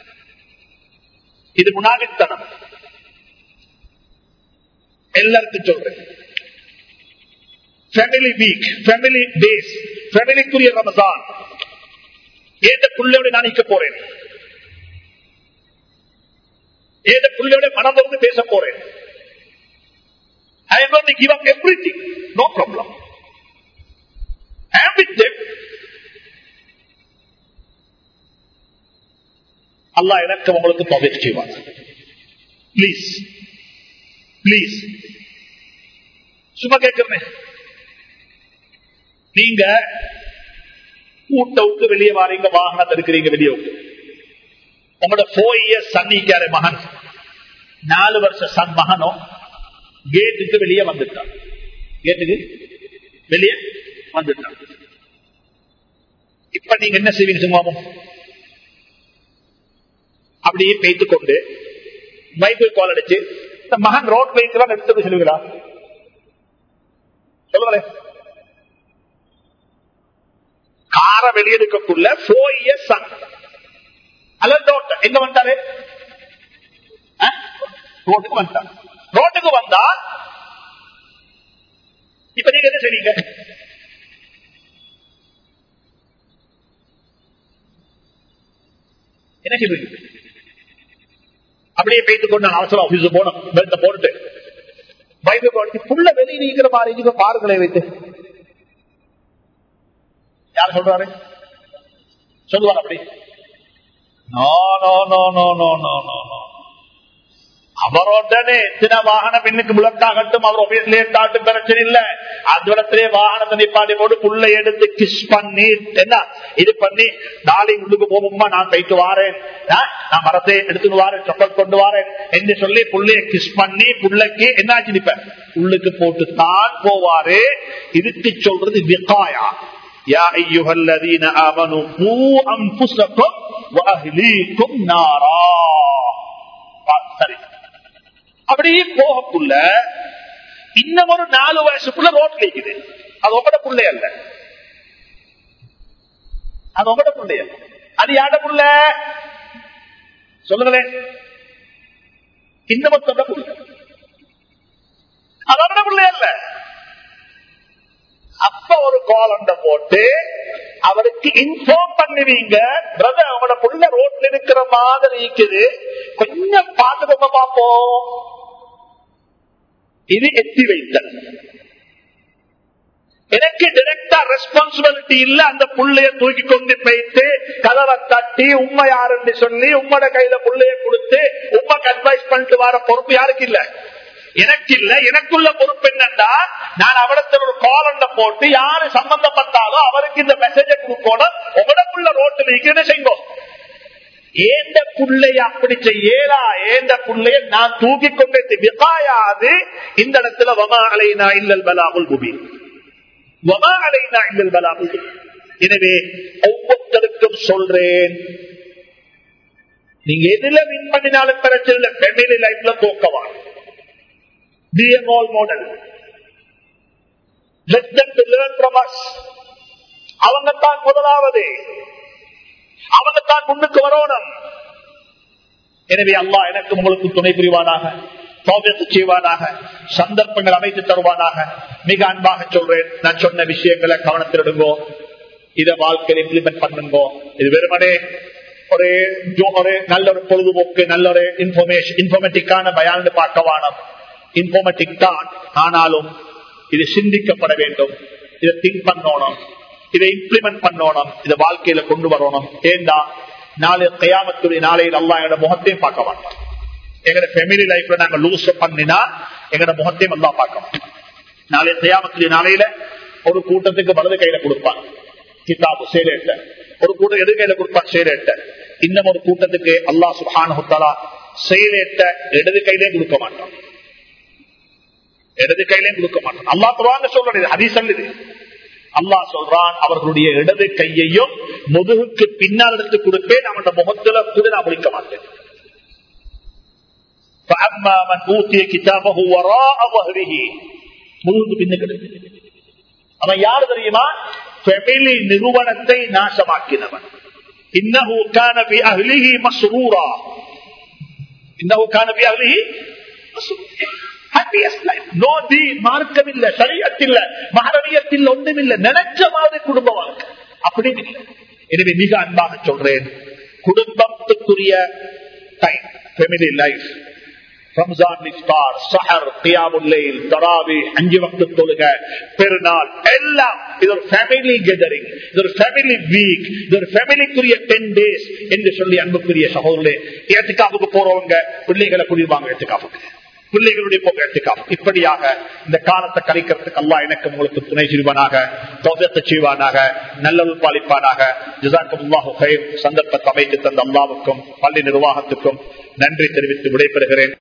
இது முனாபித்தனம். எல்லாருக்கும் சொல்றேன், ஃபேமிலி வீக், ஃபேமிலி டேஸ், ஃபேமிலிக்குரிய ரமஸான். ஏத புள்ளையோட நான் நிக்க போறேன், ஏத புள்ளையோட மனம் வந்து பேச போறேன். I am going to give up everything, no problem. I am with them. அல்லாஹ் எனக்கு உங்களுக்கு தௌஃபீக் செய்வார். ப்ளீஸ் ப்ளீஸ், சும்மா கேட்கிறேன். நீங்க வீட்டை விட்டு வெளியே வாரீங்க, வாகனத்தை இருக்கிறீங்க வெளியே விட்டு. உங்களோட 4 years சன்னிக்கார மகன், 4 வருஷ சன் மகனும் கேட்டுக்கு வெளியே வந்துட்டான். கேட்டுக்கு வெளியே வந்துட்டான். இப்ப நீங்க என்ன செய்வீங்க? சும்மாவும் அப்படியே பேய்த்து கொண்டு பைபிள் கால் அடிச்சு இந்த மகன் ரோட் வைக்கலாம் எடுத்து சொல்லுவீங்களா? சொல்லுங்களேன். கார வெளியெடுக்கக்குள்ள 4 years சன் அல்லது எங்க வந்தாரு? ரோட்டுக்கு வந்தான். ரோட்டுக்கு வந்தா இப்ப நீங்க என்ன செய்வீங்க? என்ன செய்வீங்க? அப்படியே பேய்த்து கொண்டு அவசரம் ஆபீஸ் போனோம், பெல்ட்டை போட்டு பைபிள் போட்டு புள்ள வெளியே நீக்கிற மாதிரி பாருங்களை வைத்து யார் சொல்றாரு? சொல்லுவார் அப்படி? No no no no no no no. அவரோடனே எத்தனை வாகனம் பெண்ணுக்கு முழக்காகட்டும், அவர் ஒபியஸ்லேயே தாட்டு பிரச்சனை இல்ல. அதுவரத்திலே வாகனத்தை நிப்பாட்டி போட்டு புள்ளை எடுத்து கிஸ் பண்ணி என்ன இது பண்ணி நாளை உள்ளுக்கு போகும்மா, நான் போயிட்டு வாரேன், நான் மரத்தை எடுத்துட்டு வாரேன், சப்பல் கொண்டு வாரேன் என்று சொல்லி புள்ளைய கிஸ் பண்ணி புள்ளைக்கு என்னாச்சு நிப்ப உள்ளுக்கு போட்டு தான் போவாரு. இதுக்கு சொல்றது விகாயா. யா அய்யுஹல்லதீன ஆமனூ கூ அன்ஃபுஸக்கும் வ அஹ்லீக்கும் நாரா. சரி, அப்படியே போகக்குள்ள இன்னும் ஒரு 4 வயசுக்குள்ள ரோட்ல இருக்குது. அது உங்களோட புள்ளை அல்ல, அது உங்களோட புள்ளைய. அது யாட புள்ள? சொல்லுங்களேன். இன்னும் சொல்ல புள்ள, அது அவரோட புள்ளை அல்ல. அப்ப ஒரு காலண்ட போட்டு அவருக்கு இன்ஃபார்ம் பண்ணுவீங்க, பிரதர் அவங்களோட புள்ள ரோட்ல இருக்கிற மாதிரி இருக்குது, கொஞ்சம் பார்த்துக்கோங்க பார்ப்போம். இது எத்தி வைத்தல். எனக்கு டைரக்டா ரெஸ்பான்சிபிலிட்டி இல்ல. அந்த புள்ளைய தூக்கி கொண்டு போயிட்டு கதவை தட்டி உண்மை யாருன்னு சொல்லி உம்மோட கையில புள்ளைய கொடுத்து உண்மைக்கு அட்வைஸ் பண்ணிட்டு வர பொறுப்பு யாருக்கு இல்ல? எனக்கு இல்ல. எனக்குள்ள பொறுப்பு என்னன்னா, நான் அவடத்தில் ஒரு காலண்ட போட்டு யாரு சம்பந்தப்பட்டாலும் அவருக்கு இந்த மெசேஜ கொடுக்கணும். உங்களோட ரோட்டில் இருக்கிறத செய்வோம். ஏந்த புள்ளைய அப்படி செய்யலா, ஏந்த புள்ளைய நான் தூக்கி கொண்டு விகாயாது. இந்த இடத்துல வமா அலைனா இல்லல் பலாகுல் முபீன், வமா அலைனா இல்லல் பலாகுல் முபீன். எனவே ஒவ்வொருத்தருக்கும் சொல்றேன், நீங்க எதுல வின் பண்ணினாலும் பிரச்சனை, ஃபேமிலி லைஃப்ல தோக்கவான். Be a role model. Let them to learn from us. அவங்கத்தான் முதலாவது, அவங்கத்தான் முன்னுக்கு வரணும். எனவே அல்லாஹ் எனக்கு உங்களுக்கு துணை புரிவானாக, தௌஃபீக் செய்வானாக, சந்தர்ப்பங்கள் அமைத்து தருவானாக. மிக அன்பாக சொல்றேன், நான் சொன்ன விஷயங்களை கவனத்தில் எடுங்கோ, இதை வாழ்க்கையில் இம்ப்ளிமெண்ட் பண்ணுங்கோ. இது வெறுமனே ஒரு நல்ல ஒரு பொழுதுபோக்கு, நல்ல ஒரு இன்ஃபர்மேட்டிக்கான பயான் பார்க்க வேணும். இன்ஃபர்மேட்டிக் தான், ஆனாலும் இது சிந்திக்கப்பட வேண்டும். இதை திங்க் பண்ணணும், இதை இம்ப்ளிமெண்ட் பண்ணணும், இதை வாழ்க்கையில கொண்டு வரணும். ஏண்டா நாளை கியாமத்துடைய நாளையில் அல்லாஹ் எங்களோட முகத்தையும் பார்க்க மாட்டோம். எங்களோட ஃபேமிலி லைஃப்ல நாங்க லூஸ் பண்ணினா எங்களோட முகத்தையும் அல்லாஹ் பார்க்க மாட்டோம். நாளை கியாமத்துடைய நாளையில ஒரு கூட்டத்துக்கு வலது கையில கொடுப்பான் கிதாபு சேலேட்ட, ஒரு கூட்டம் எது கையில கொடுப்பான் சேலேட்ட. இன்னும் ஒரு கூட்டத்துக்கு அல்லாஹ் சுப்ஹானஹு வ தஆலா சேலேட்ட இடது கையிலே கொடுக்க மாட்டான், இடது கையிலையும் கொடுக்க மாட்டான். அல்லாஹ் குர்ஆன்ல சொல்றது, ஹதீஸ் சொல்லுது. அல்லாஹ் சொல்றான், அவர்களுடைய இடது கையையும் முதுகுக்கு பின்னால் எடுத்து கொடுப்பேன், அவனோட முகத்துல கூட நான் முடிக்க மாட்டேன். முதுகுக்கு பின்னுக்கு அவன் யாரு தெரியுமா? ஃபேமிலி நிறுவனத்தை நாசமாக்கினவன். இன்னஹு கான ஃபீ அஹ்லிஹி மஸ்ரூரா, இன்னஹு கான ஃபீ அஹ்லிஹி மஸ்ரூரா. happiest life. No deen, மார்க்கம் இல்ல, ஷரியத் இல்ல, மஹரமியத் இல்ல, ஒன்றும் இல்ல, நினைச்ச மாதிரி குடும்ப வாழ்க்கை அப்படி இல்லை. எனவே மிக அன்பாக சொல்றேன், குடும்பத்துக்குரிய டைம், ஃபேமிலி லைஃப், ரம்ஜான் இஃப்தார், சஹர், கியாமுல் லைல், தராவி, 5 வக்து தொழுகை, பெருநாள் எல்லாம் இது ஒரு ஃபேமிலி கேதரிங், இது ஒரு ஃபேமிலி வீக், இது ஒரு ஃபேமிலிக்குரிய 10 days என்று சொல்லி அன்புக்குரிய சகோதரர்களே, ஏத்திகாஃபுக்கு போறவங்க பிள்ளைகளை குடிவாங்க, ஏத்திகாஃபுக்கு பிள்ளைகளுடைய போக்கு ஏத்திகாஃப். இப்படியாக இந்த காலத்தை கழிக்கிறதுக்கு அல்லாஹ் எனக்கு உங்களுக்கு துணை செய்வானாக, தௌஃபீக் செய்வானாக, நல்லருள் பாலிப்பானாக. ஜஸாக்கல்லாஹு கைர். சந்தர்ப்பத்தை அமைத்து தந்த அல்லாஹ்வுக்கும் பள்ளி நிர்வாகத்துக்கும் நன்றி தெரிவித்து விடைபெறுகிறேன்.